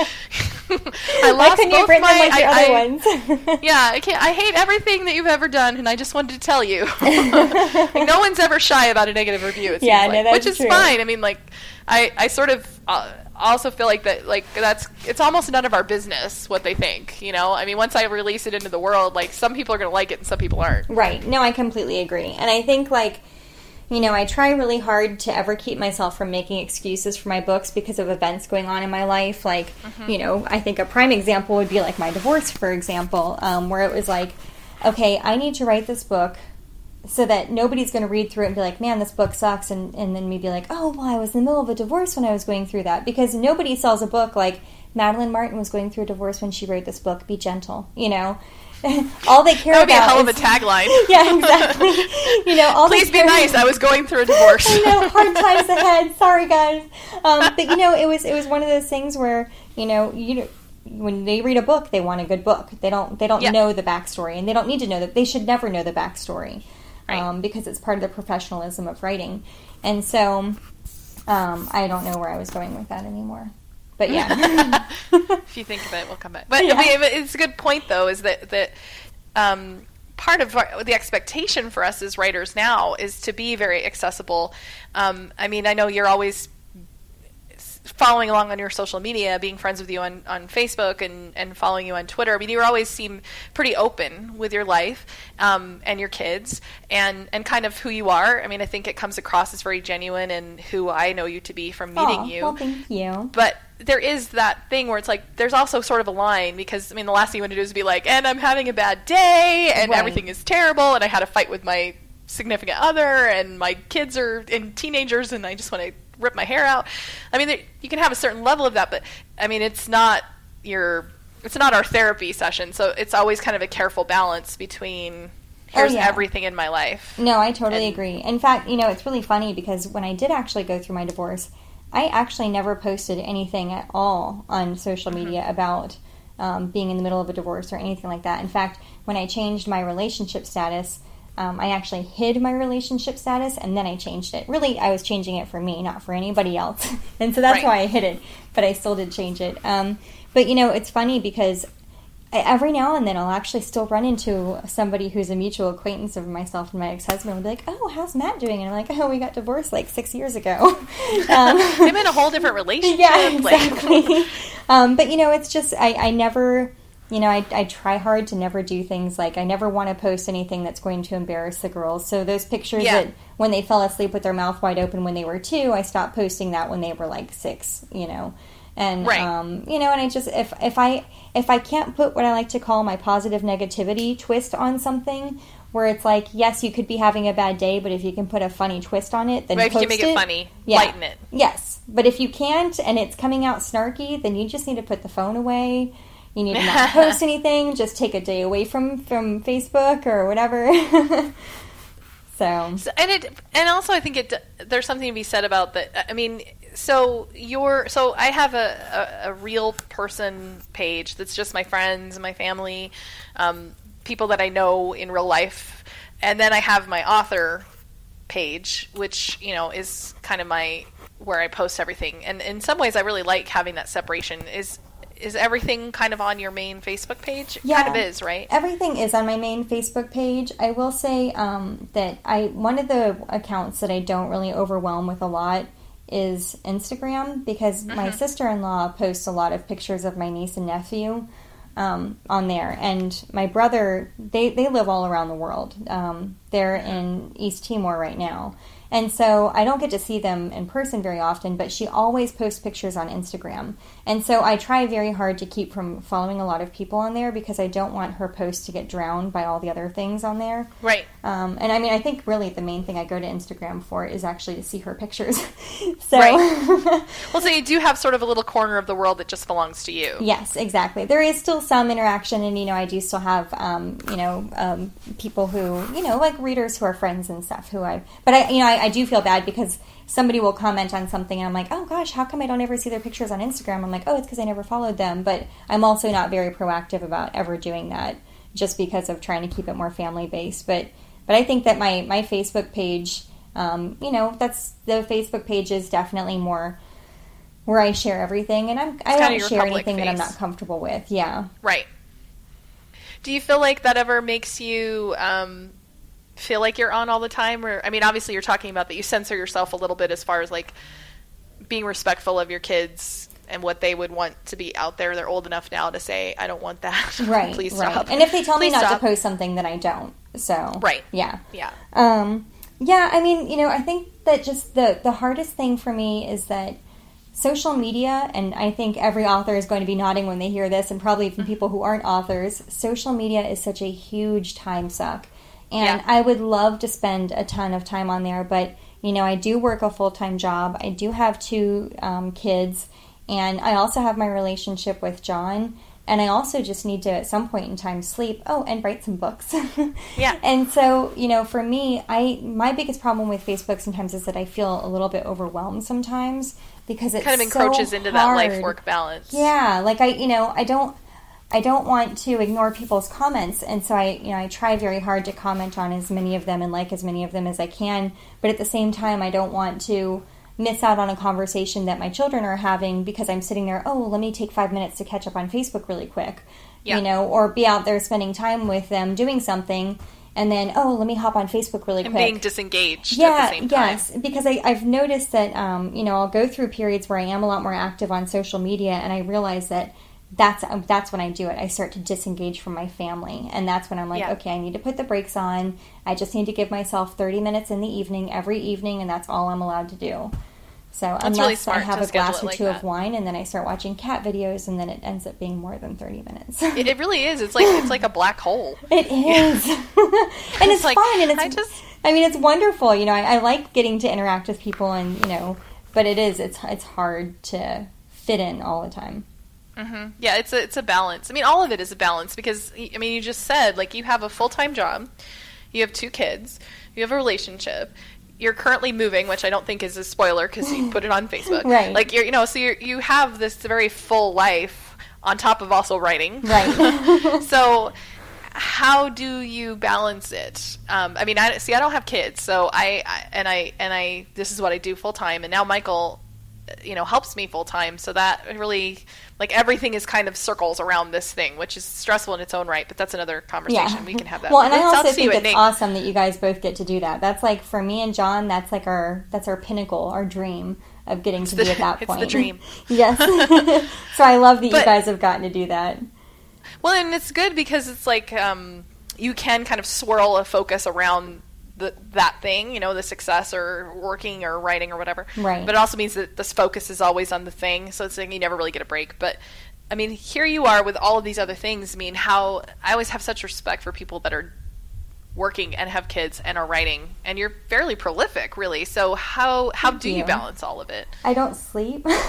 I lost couldn't you both written my... them like your other ones? Yeah, I hate everything that you've ever done, and I just wanted to tell you. Like, no one's ever shy about a negative review, it seems like, no, that's which is true. Fine. I mean, like, I sort of... also feel like that, like, it's almost none of our business what they think, you know? I mean, once I release it into the world, like, some people are going to like it and some people aren't. Right. No, I completely agree. And I think, like, you know, I try really hard to ever keep myself from making excuses for my books because of events going on in my life. Like, you know, I think a prime example would be, like, my divorce, for example, where it was like, okay, I need to write this book so that nobody's going to read through it and be like, man, this book sucks, and then me be like, oh, well, I was in the middle of a divorce when I was going through that. Because nobody sells a book like Madeline Martin was going through a divorce when she wrote this book. Be gentle, you know? All they care about that would be a hell of a tagline. Yeah, exactly. You know, all Please be nice. I was going through a divorce. I know, hard times ahead. Sorry, guys. But you know, it was one of those things where you know when they read a book, they want a good book. They don't know the backstory, and they don't need to know that. They should never know the backstory, because it's part of the professionalism of writing. And so, I don't know where I was going with that anymore. But yeah, if you think of it, we'll come back. But I mean, it's a good point, though, is that part of the expectation for us as writers now is to be very accessible. I mean, I know you're always following along on your social media, being friends with you on Facebook and following you on Twitter. I mean, you always seem pretty open with your life and your kids and kind of who you are. I mean, I think it comes across as very genuine and who I know you to be from meeting you. Well, thank you. But there is that thing where it's like, there's also sort of a line because, I mean, the last thing you want to do is be like, and I'm having a bad day and everything is terrible and I had a fight with my significant other and my kids are teenagers and I just want to rip my hair out. I mean, you can have a certain level of that, but I mean, it's not our therapy session. So it's always kind of a careful balance between here's everything in my life. No, I totally agree. In fact, you know, it's really funny because when I did actually go through my divorce, I actually never posted anything at all on social media about being in the middle of a divorce or anything like that. In fact, when I changed my relationship status, I actually hid my relationship status, and then I changed it. Really, I was changing it for me, not for anybody else. And so that's why I hid it, but I still did change it. But, you know, it's funny because every now and then I'll actually still run into somebody who's a mutual acquaintance of myself and my ex-husband and be like, oh, how's Matt doing? And I'm like, oh, we got divorced like 6 years ago. I'm in a whole different relationship. Yeah, exactly. But, you know, it's just, I never... You know, I try hard to never do things like I never want to post anything that's going to embarrass the girls. So those pictures that when they fell asleep with their mouth wide open when they were 2, I stopped posting that when they were like 6, you know. And you know, and I just if I can't put what I like to call my positive negativity twist on something where it's like, yes, you could be having a bad day, but if you can put a funny twist on it, then if post you make it funny, lighten it. Yes. But if you can't and it's coming out snarky, then you just need to put the phone away. You need to not post anything. Just take a day away from Facebook or whatever. So and also I think there's something to be said about that. I mean, so I have a real person page that's just my friends and my family, people that I know in real life, and then I have my author page, which you know is kind of where I post everything. And in some ways, I really like having that separation. Is everything kind of on your main Facebook page? It kind of is, right? Everything is on my main Facebook page. I will say that one of the accounts that I don't really overwhelm with a lot is Instagram, because my sister-in-law posts a lot of pictures of my niece and nephew on there. And my brother, they live all around the world. They're in East Timor right now. And so I don't get to see them in person very often, but she always posts pictures on Instagram. And so I try very hard to keep from following a lot of people on there, because I don't want her posts to get drowned by all the other things on there. Right. And I mean, I think really the main thing I go to Instagram for is actually to see her pictures. So. Right. Well, so you do have sort of a little corner of the world that just belongs to you. Yes, exactly. There is still some interaction, and, I do still have, people who, like readers who are friends and stuff but I do feel bad, because somebody will comment on something and I'm like, oh gosh, how come I don't ever see their pictures on Instagram? I'm like, oh, it's because I never followed them. But I'm also not very proactive about ever doing that, just because of trying to keep it more family based. But I think that my Facebook page, that's the Facebook page is definitely more where I share everything, and I don't share anything that I'm not comfortable with. Yeah. Right. Do you feel like that ever makes you feel like you're on all the time? Or, I mean, obviously you're talking about that you censor yourself a little bit as far as like being respectful of your kids and what they would want to be out there. They're old enough now to say, I don't want that. Right. Please right. stop. And if they tell me not to post something, then I don't. So. Right. Yeah. Yeah. Yeah, I mean, I think that just the hardest thing for me is that social media, and I think every author is going to be nodding when they hear this, and probably even people who aren't authors, social media is such a huge time suck. And I would love to spend a ton of time on there, but, I do work a full-time job. I do have 2 kids, and I also have my relationship with John, and I also just need to, at some point in time, sleep. Oh, and write some books. Yeah. And so, for me, my biggest problem with Facebook sometimes is that I feel a little bit overwhelmed sometimes, because it's kind of encroaches so into hard. that life-work balance. Yeah, like I don't want to ignore people's comments, and so I try very hard to comment on as many of them and like as many of them as I can, but at the same time I don't want to miss out on a conversation that my children are having because I'm sitting there, let me take 5 minutes to catch up on Facebook really quick, or be out there spending time with them doing something, and then, let me hop on Facebook really quick. And being disengaged at the same time. Yes, because I've noticed that, I'll go through periods where I am a lot more active on social media, and I realize that that's when I do it. I start to disengage from my family, and that's when I'm like, okay, I need to put the brakes on. I just need to give myself 30 minutes in the evening, every evening, and that's all I'm allowed to do. So that's unless really smart I have a glass or 2 that. of wine, and then I start watching cat videos, and then it ends up being more than 30 minutes. It really is. It's like a black hole. It is. And it's fun, and it's wonderful. I like getting to interact with people, and but it's hard to fit in all the time. Mm-hmm. Yeah, it's a balance. I mean, all of it is a balance, because, you just said, like, you have a full-time job, you have 2 kids, you have a relationship, you're currently moving, which I don't think is a spoiler because you put it on Facebook. Right. Like, you have this very full life on top of also writing. Right. So how do you balance it? I don't have kids, so I this is what I do full time, and now Michael, helps me full time, so that really, like, everything is kind of circles around this thing, which is stressful in its own right, but that's another conversation. Yeah. We can have that. Well, and I also think it's awesome that you guys both get to do that. That's like, for me and John, that's our pinnacle, our dream of getting to be at that point. It's the dream. Yes. So I love that you guys have gotten to do that. Well, and it's good because it's like you can kind of swirl a focus around that thing, the success or working or writing or whatever. Right. But it also means that this focus is always on the thing, so it's like you never really get a break. But, here you are with all of these other things. I always have such respect for people that are working and have kids and are writing, and you're fairly prolific, really. So how do you balance all of it? I don't sleep. I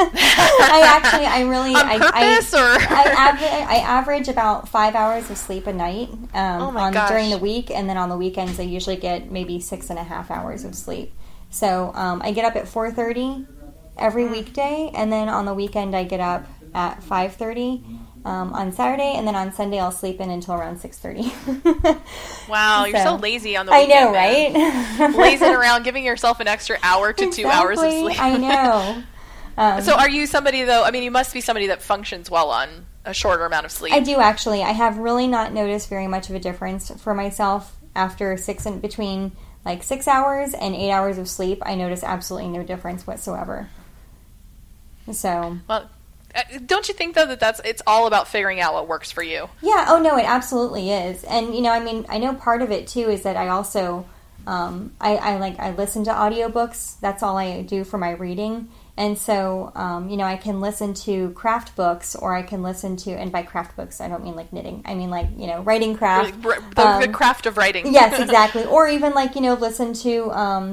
average about 5 hours of sleep a night during the week, and then on the weekends I usually get maybe 6.5 hours of sleep. So I get up at 4:30 every weekday, and then on the weekend I get up at 5:30. On Saturday, and then on Sunday I'll sleep in until around 6:30. Wow, you're so lazy on the weekend. I know, right? Lazing around, giving yourself an extra hour to 2 hours of sleep. I know. So are you somebody, though, you must be somebody that functions well on a shorter amount of sleep. I do, actually. I have really not noticed very much of a difference for myself after between like 6 hours and 8 hours of sleep, I notice absolutely no difference whatsoever. So, well, don't you think though that it's all about figuring out what works for you? Yeah. Oh no, it absolutely is. And I mean, I know part of it too is that I also I listen to audiobooks. That's all I do for my reading. And so, I can listen to craft books, or I can listen to, and by craft books, I don't mean like knitting. I mean like, writing craft. The craft of writing. Yes, exactly. Or even like, listen to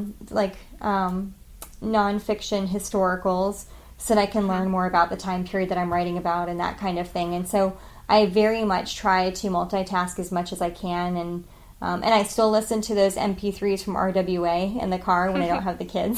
nonfiction historicals, so that I can learn more about the time period that I'm writing about and that kind of thing. And so I very much try to multitask as much as I can. And I still listen to those MP3s from RWA in the car when I don't have the kids.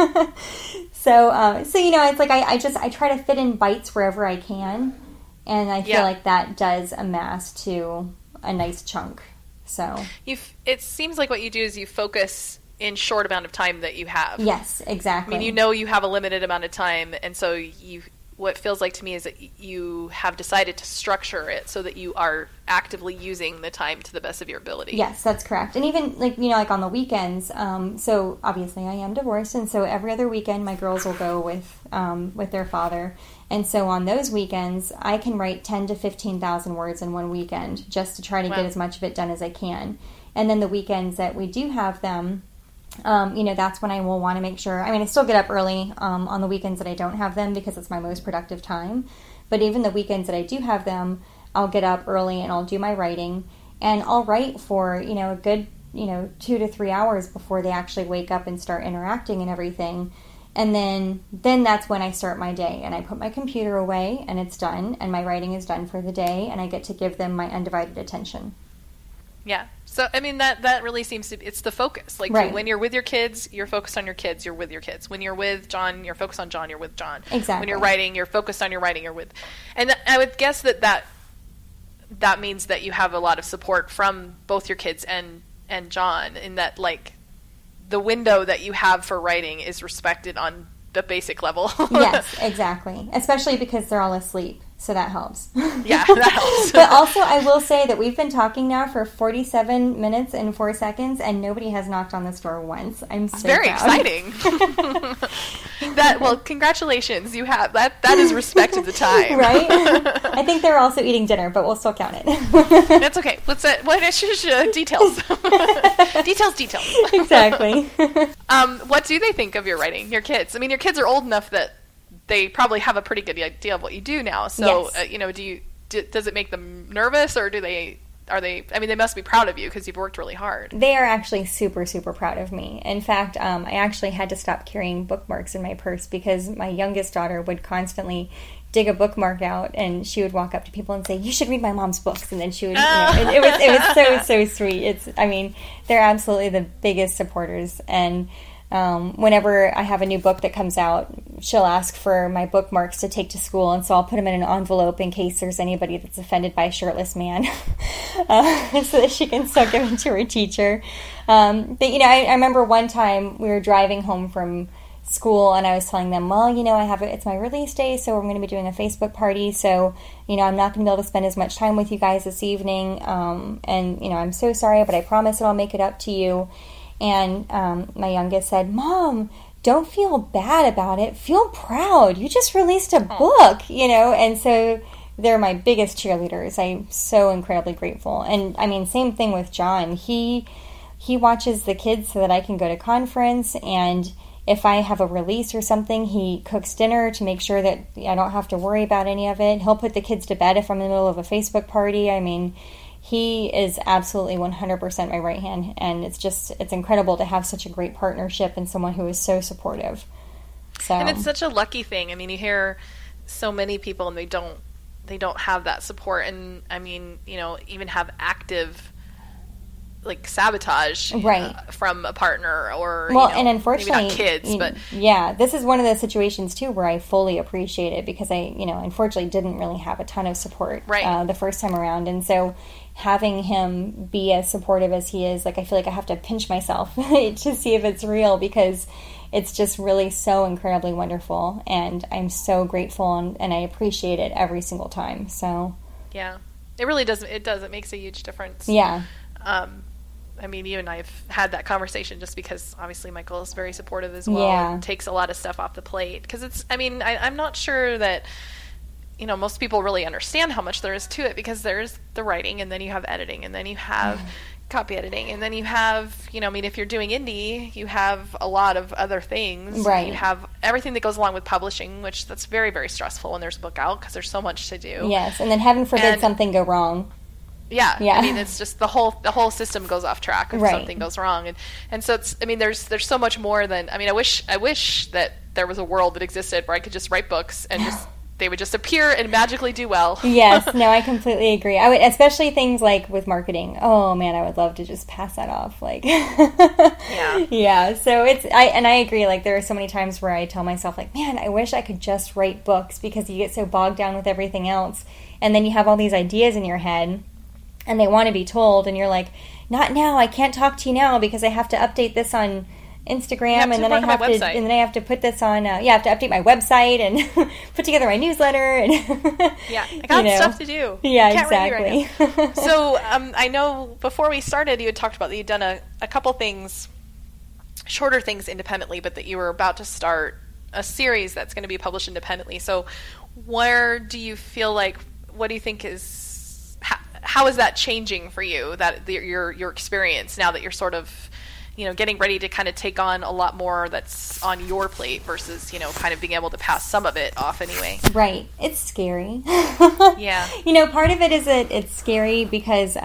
So it's like I try to fit in bites wherever I can. And I feel like that does amass to a nice chunk. So it seems like what you do is you focus in short amount of time that you have. Yes, exactly. I mean, you have a limited amount of time, and so what it feels like to me is that you have decided to structure it so that you are actively using the time to the best of your ability. Yes, that's correct. And even like on the weekends, so obviously I am divorced, and so every other weekend my girls will go with their father. And so on those weekends, I can write 10 to 15,000 words in one weekend just to try to get as much of it done as I can. And then the weekends that we do have them, that's when I will want to make sure. I mean, I still get up early on the weekends that I don't have them because it's my most productive time. But even the weekends that I do have them, I'll get up early and I'll do my writing. And I'll write for, a good, 2 to 3 hours before they actually wake up and start interacting and everything. And then that's when I start my day. And I put my computer away and it's done. And my writing is done for the day. And I get to give them my undivided attention. Yeah. So, I mean, that really seems to be, it's the focus. Like, right. When you're with your kids, you're focused on your kids, you're with your kids. When you're with John, you're focused on John, you're with John. Exactly. When you're writing, you're focused on your writing, you're with. And I would guess that means that you have a lot of support from both your kids and John, in that, like, the window that you have for writing is respected on the basic level. Yes, exactly. Especially because they're all asleep. So that helps. Yeah, that helps. But also, I will say that we've been talking now for 47 minutes and 4 seconds, and nobody has knocked on this door once. I'm so very proud. Exciting. Congratulations. You have that. That is respect of the time, right? I think they're also eating dinner, but we'll still count it. That's okay. Details. Details. Exactly. What do they think of your writing? Your kids. I mean, your kids are old enough that they probably have a pretty good idea of what you do now. So, yes. Does it make them nervous, or are they? I mean, they must be proud of you because you've worked really hard. They are actually super, super proud of me. In fact, I actually had to stop carrying bookmarks in my purse because my youngest daughter would constantly dig a bookmark out, and she would walk up to people and say, "You should read my mom's books." And then she would, it was so sweet. They're absolutely the biggest supporters. And whenever I have a new book that comes out, she'll ask for my bookmarks to take to school, and so I'll put them in an envelope in case there's anybody that's offended by a shirtless man, so that she can still give them to her teacher. But I remember one time we were driving home from school, and I was telling them, well, it's my release day, so we're going to be doing a Facebook party, so I'm not going to be able to spend as much time with you guys this evening, and I'm so sorry, but I promise that I'll make it up to you. And my youngest said, "Mom, don't feel bad about it. Feel proud. You just released a book, And so they're my biggest cheerleaders. I'm so incredibly grateful. And I mean, same thing with John. He watches the kids so that I can go to conference. And if I have a release or something, he cooks dinner to make sure that I don't have to worry about any of it. He'll put the kids to bed if I'm in the middle of a Facebook party. I mean, he is absolutely 100% my right hand, and it's incredible to have such a great partnership and someone who is so supportive. So, and it's such a lucky thing. I mean, you hear so many people and they don't have that support, and I mean, even have active like sabotage right. From a partner or and unfortunately, maybe not kids, but this is one of those situations too where I fully appreciate it because I unfortunately didn't really have a ton of support right. The first time around, and so having him be as supportive as he is, like I feel like I have to pinch myself to see if it's real because it's just really so incredibly wonderful, and I'm so grateful and I appreciate it every single time. So yeah, it really does. It makes a huge difference. Yeah. I mean, you and I have had that conversation just because obviously Michael is very supportive as well Yeah. and takes a lot of stuff off the plate. Because it's, I mean, I'm not sure that, you know, most people really understand how much there is to it, because there's the writing, and then you have editing, and then you have copy editing, and then you have, you know, I mean, if you're doing indie, you have a lot of other things. Right. You have everything that goes along with publishing, which that's very, very stressful when there's a book out, because there's so much to do. Yes, and then heaven forbid And- something go wrong. Yeah. Yeah. I mean, it's just the whole system goes off track if Right. something goes wrong, and so it's, I mean, there's so much more than, I mean, I wish that there was a world that existed where I could just write books and just they would just appear and magically do well. Yes, no, I completely agree. I would, especially things like with marketing. Oh man, I would love to just pass that off. Like, yeah. So I agree. Like, there are so many times where I tell myself, like, man, I wish I could just write books, because you get so bogged down with everything else, and then you have all these ideas in your head, and they want to be told, and you're like, not now. I can't talk to you now because I have to update this on Instagram, and then I have to put this on. I have to update my website and put together my newsletter, and yeah, I got stuff to do. Yeah, Can't exactly. Right so I know before we started, you had talked about that you'd done a couple things, shorter things independently, but that you were about to start a series that's going to be published independently. So, where do you feel like? What do you think is? How is that changing for you? That your experience now that you're sort of, you know, getting ready to kind of take on a lot more that's on your plate versus, you know, kind of being able to pass some of it off anyway. Right. It's scary. Yeah. You know, part of it is that it's scary because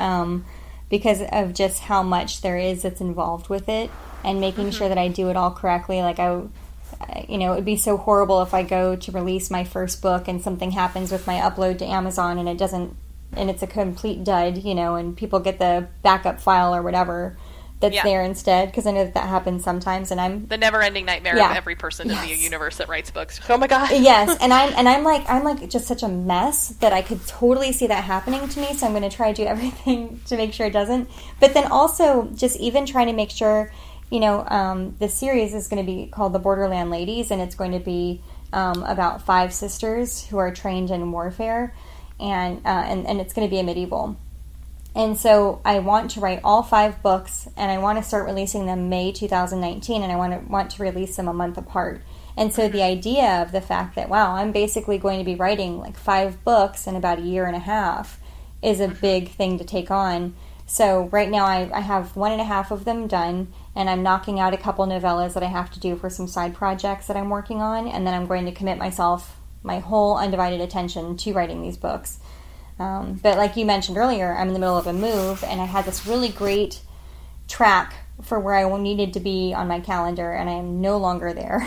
of just how much there is that's involved with it, and making sure that I do it all correctly. Like, you know, it would be so horrible if I go to release my first book and something happens with my upload to Amazon and it doesn't, and it's a complete dud, you know, and people get the backup file or whatever that's there instead, because I know that happens sometimes, and I'm the never-ending nightmare of every person in the universe that writes books. Oh my god. Yes, and I'm like just such a mess that I could totally see that happening to me. So I'm going to try to do everything to make sure it doesn't. But then also just even trying to make sure, you know, the series is going to be called The Borderland Ladies, and it's going to be about 5 sisters who are trained in warfare, and it's going to be a medieval. And so I want to write all 5 books, and I want to start releasing them May 2019, and I want to release them a month apart. And so the idea of the fact that, wow, I'm basically going to be writing like 5 books in about a year and a half is a big thing to take on. So right now I have 1.5 of them done, and I'm knocking out a couple novellas that I have to do for some side projects that I'm working on, and then I'm going to commit myself my whole undivided attention to writing these books. But like you mentioned earlier, I'm in the middle of a move, and I had this really great track for where I needed to be on my calendar, and I am no longer there.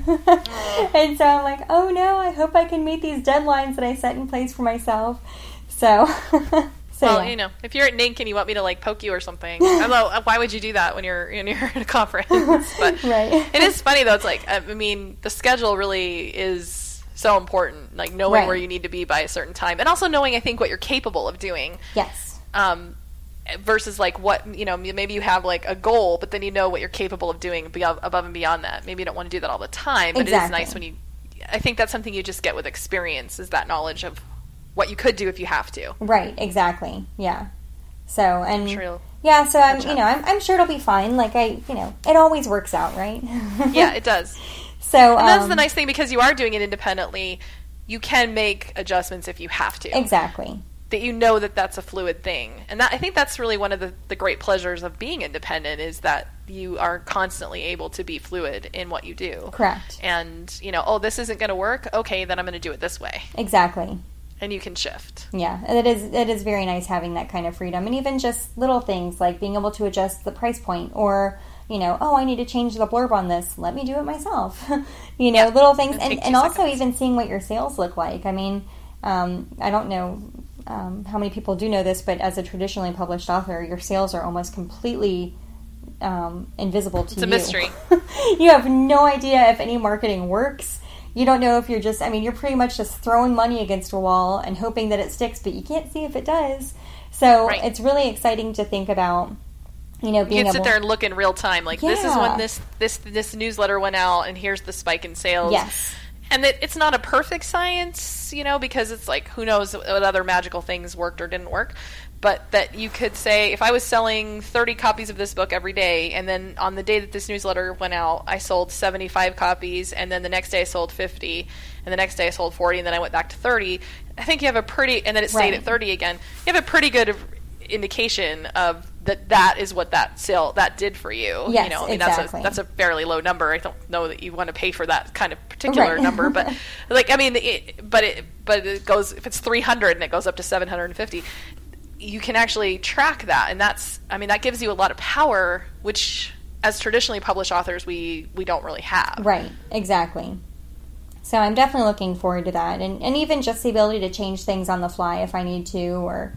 And so I'm like, oh no, I hope I can meet these deadlines that I set in place for myself. So, well, you know, if you're at NINC and you want me to like poke you or something, although why would you do that when you're at a conference? But right. It is funny though. It's like, I mean, the schedule really is so important, like knowing where you need to be by a certain time, and also knowing, I think, what you're capable of doing. Yes. Versus like what, you know, maybe you have like a goal, but then you know what you're capable of doing above and beyond that. Maybe you don't want to do that all the time, but It is nice when I think that's something you just get with experience, is that knowledge of what you could do if you have to. Right. Exactly. Yeah. So, and I'm sure yeah, so I'm sure it'll be fine. Like it always works out, right? Yeah, it does. So, and that's the nice thing, because you are doing it independently. You can make adjustments if you have to. Exactly. That you know that that's a fluid thing. And I think that's really one of the great pleasures of being independent, is that you are constantly able to be fluid in what you do. Correct. And, you know, oh, this isn't going to work? Okay, then I'm going to do it this way. Exactly. And you can shift. Yeah, it is very nice having that kind of freedom. And even just little things like being able to adjust the price point, or, you know, oh, I need to change the blurb on this. Let me do it myself. You know, little things. And also even seeing what your sales look like. I mean, I don't know how many people do know this, but as a traditionally published author, your sales are almost completely invisible to you. It's a mystery. You have no idea if any marketing works. You don't know if you're just, you're pretty much just throwing money against a wall and hoping that it sticks, but you can't see if it does. So It's really exciting to think about, you know, being you can able sit there and look in real time, like this is when this newsletter went out, and here's the spike in sales. Yes. And that it's not a perfect science, because it's like, who knows what other magical things worked or didn't work. But that you could say, if I was selling 30 copies of this book every day, and then on the day that this newsletter went out, I sold 75 copies, and then the next day I sold 50, and the next day I sold 40, and then I went back to 30, I think you have a pretty, and then it stayed at 30 again, you have a pretty good indication of that is what that did for you. Yes, exactly. That's a fairly low number. I don't know that you want to pay for that kind of particular number, but it goes, if it's 300 and it goes up to 750, you can actually track that, and that gives you a lot of power, which as traditionally published authors we don't really have. Right, exactly. So I'm definitely looking forward to that, and even just the ability to change things on the fly if I need to, or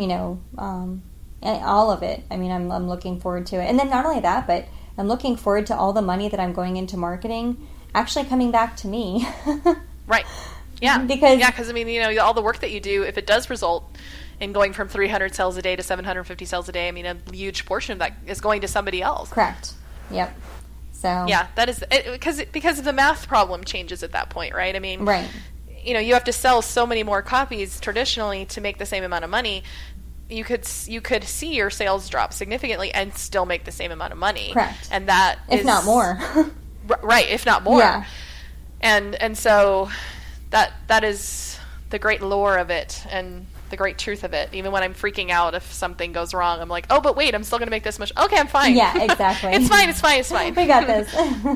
all of it. I mean, I'm looking forward to it, and then not only that, but I'm looking forward to all the money that I'm going into marketing actually coming back to me. Right. Yeah. Because I mean, all the work that you do, if it does result in going from 300 sales a day to 750 sales a day, I mean, a huge portion of that is going to somebody else. Correct. Yep. So yeah, that is because the math problem changes at that point, right? I mean, right. You have to sell so many more copies traditionally to make the same amount of money. You could see your sales drop significantly and still make the same amount of money. Correct. And that if not more. Right, if not more. Yeah. And so that is the great lore of it, and the great truth of it. Even when I'm freaking out if something goes wrong, I'm like, oh, but wait, I'm still going to make this much. Okay, I'm fine. Yeah, exactly. It's fine. We got this.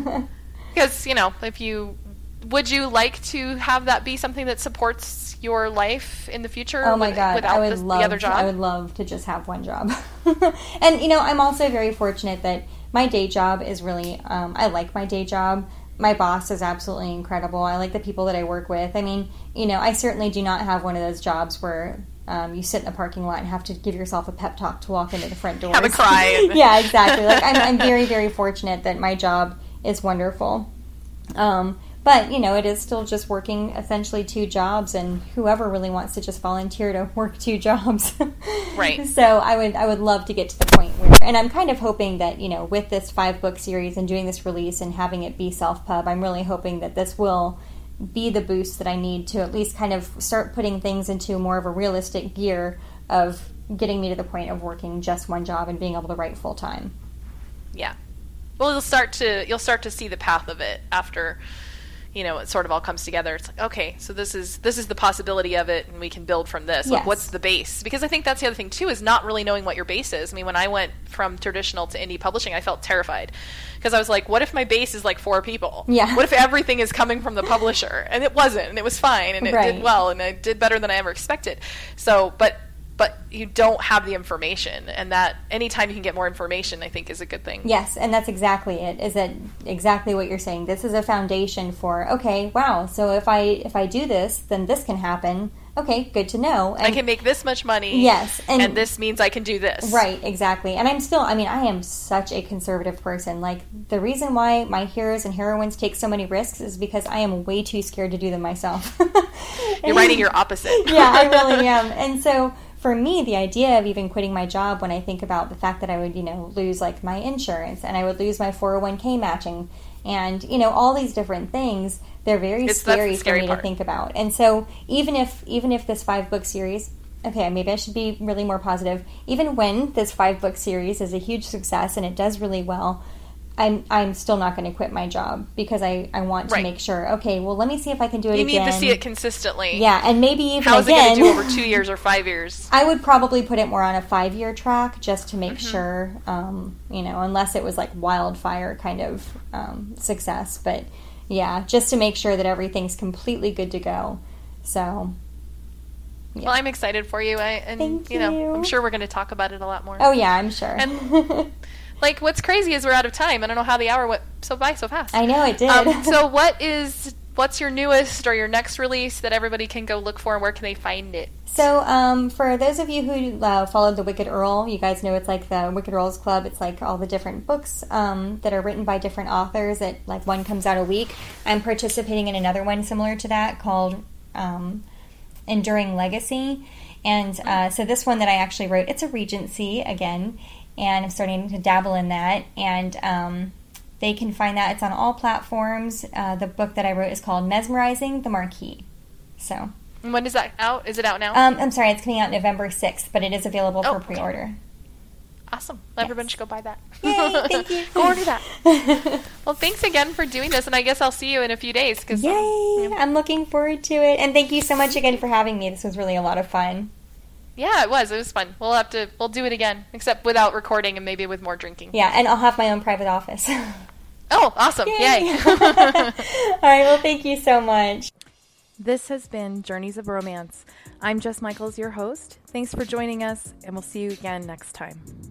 Because, would you like to have that be something that supports your life in the future? Oh my God, without the other job? I would love to just have one job. And, I'm also very fortunate that my day job is really, I like my day job. My boss is absolutely incredible. I like the people that I work with. I mean, I certainly do not have one of those jobs where you sit in a parking lot and have to give yourself a pep talk to walk into the front door. Have a cry. Yeah, exactly. Like I'm very, very fortunate that my job is wonderful. But, it is still just working essentially 2 jobs, and whoever really wants to just volunteer to work 2 jobs. Right. So I would love to get to the point where, and I'm kind of hoping that, with this 5-book series and doing this release and having it be self-pub, I'm really hoping that this will be the boost that I need to at least kind of start putting things into more of a realistic gear of getting me to the point of working just one job and being able to write full time. Yeah. Well, you'll start to see the path of it after it sort of all comes together. It's like, okay, so this is the possibility of it, and we can build from this. Yes. Like, what's the base? Because I think that's the other thing, too, is not really knowing what your base is. I mean, when I went from traditional to indie publishing, I felt terrified. Because I was like, what if my base is like 4 people? Yeah. What if everything is coming from the publisher? And it wasn't, and it was fine, and it Right. did well, and I did better than I ever expected. So, but you don't have the information, and that anytime you can get more information, I think, is a good thing. Yes, and that's exactly it. Is that exactly what you're saying? This is a foundation for, okay, wow, so if I do this, then this can happen. Okay, good to know. And I can make this much money. Yes. And this means I can do this. Right, exactly. And I am such a conservative person. Like, the reason why my heroes and heroines take so many risks is because I am way too scared to do them myself. You're writing your opposite. Yeah, I really am. And so for me, the idea of even quitting my job, when I think about the fact that I would, lose like my insurance, and I would lose my 401k matching, and, all these different things, they're very scary for me to think about. And so even if this 5-book series, okay, maybe I should be really more positive, even when this 5-book series is a huge success and it does really well, I'm still not going to quit my job, because I want to make sure, okay, well, let me see if I can do it again. You need to see it consistently. Yeah, and maybe even How is again, it going to do over 2 years or 5 years? I would probably put it more on a 5-year track, just to make sure, unless it was like wildfire kind of success. But yeah, just to make sure that everything's completely good to go. So, yeah. Well, I'm excited for you. Thank you. I'm sure we're going to talk about it a lot more. Oh yeah, I'm sure. And like, what's crazy is we're out of time. I don't know how the hour went so fast. I know it did. So what's your newest or your next release that everybody can go look for, and where can they find it? So for those of you who followed the Wicked Earl, you guys know it's like the Wicked Earls Club. It's like all the different books that are written by different authors. That like one comes out a week. I'm participating in another one similar to that called Enduring Legacy. And so this one that I actually wrote, it's a Regency again. And I'm starting to dabble in that. And they can find that. It's on all platforms. The book that I wrote is called Mesmerizing the Marquis. So, and when is that out? Is it out now? I'm sorry, it's coming out November 6th, but it is available for pre-order. Awesome. Everyone should go buy that. Yay, thank you. Go order that. Well, thanks again for doing this, and I guess I'll see you in a few days. Yay! I'm looking forward to it. And thank you so much again for having me. This was really a lot of fun. Yeah, it was fun. We'll do it again, except without recording and maybe with more drinking. Yeah, and I'll have my own private office. Oh, awesome. Yay. All right, well, thank you so much. This has been Journeys of Romance. I'm Jess Michaels, your host. Thanks for joining us, and we'll see you again next time.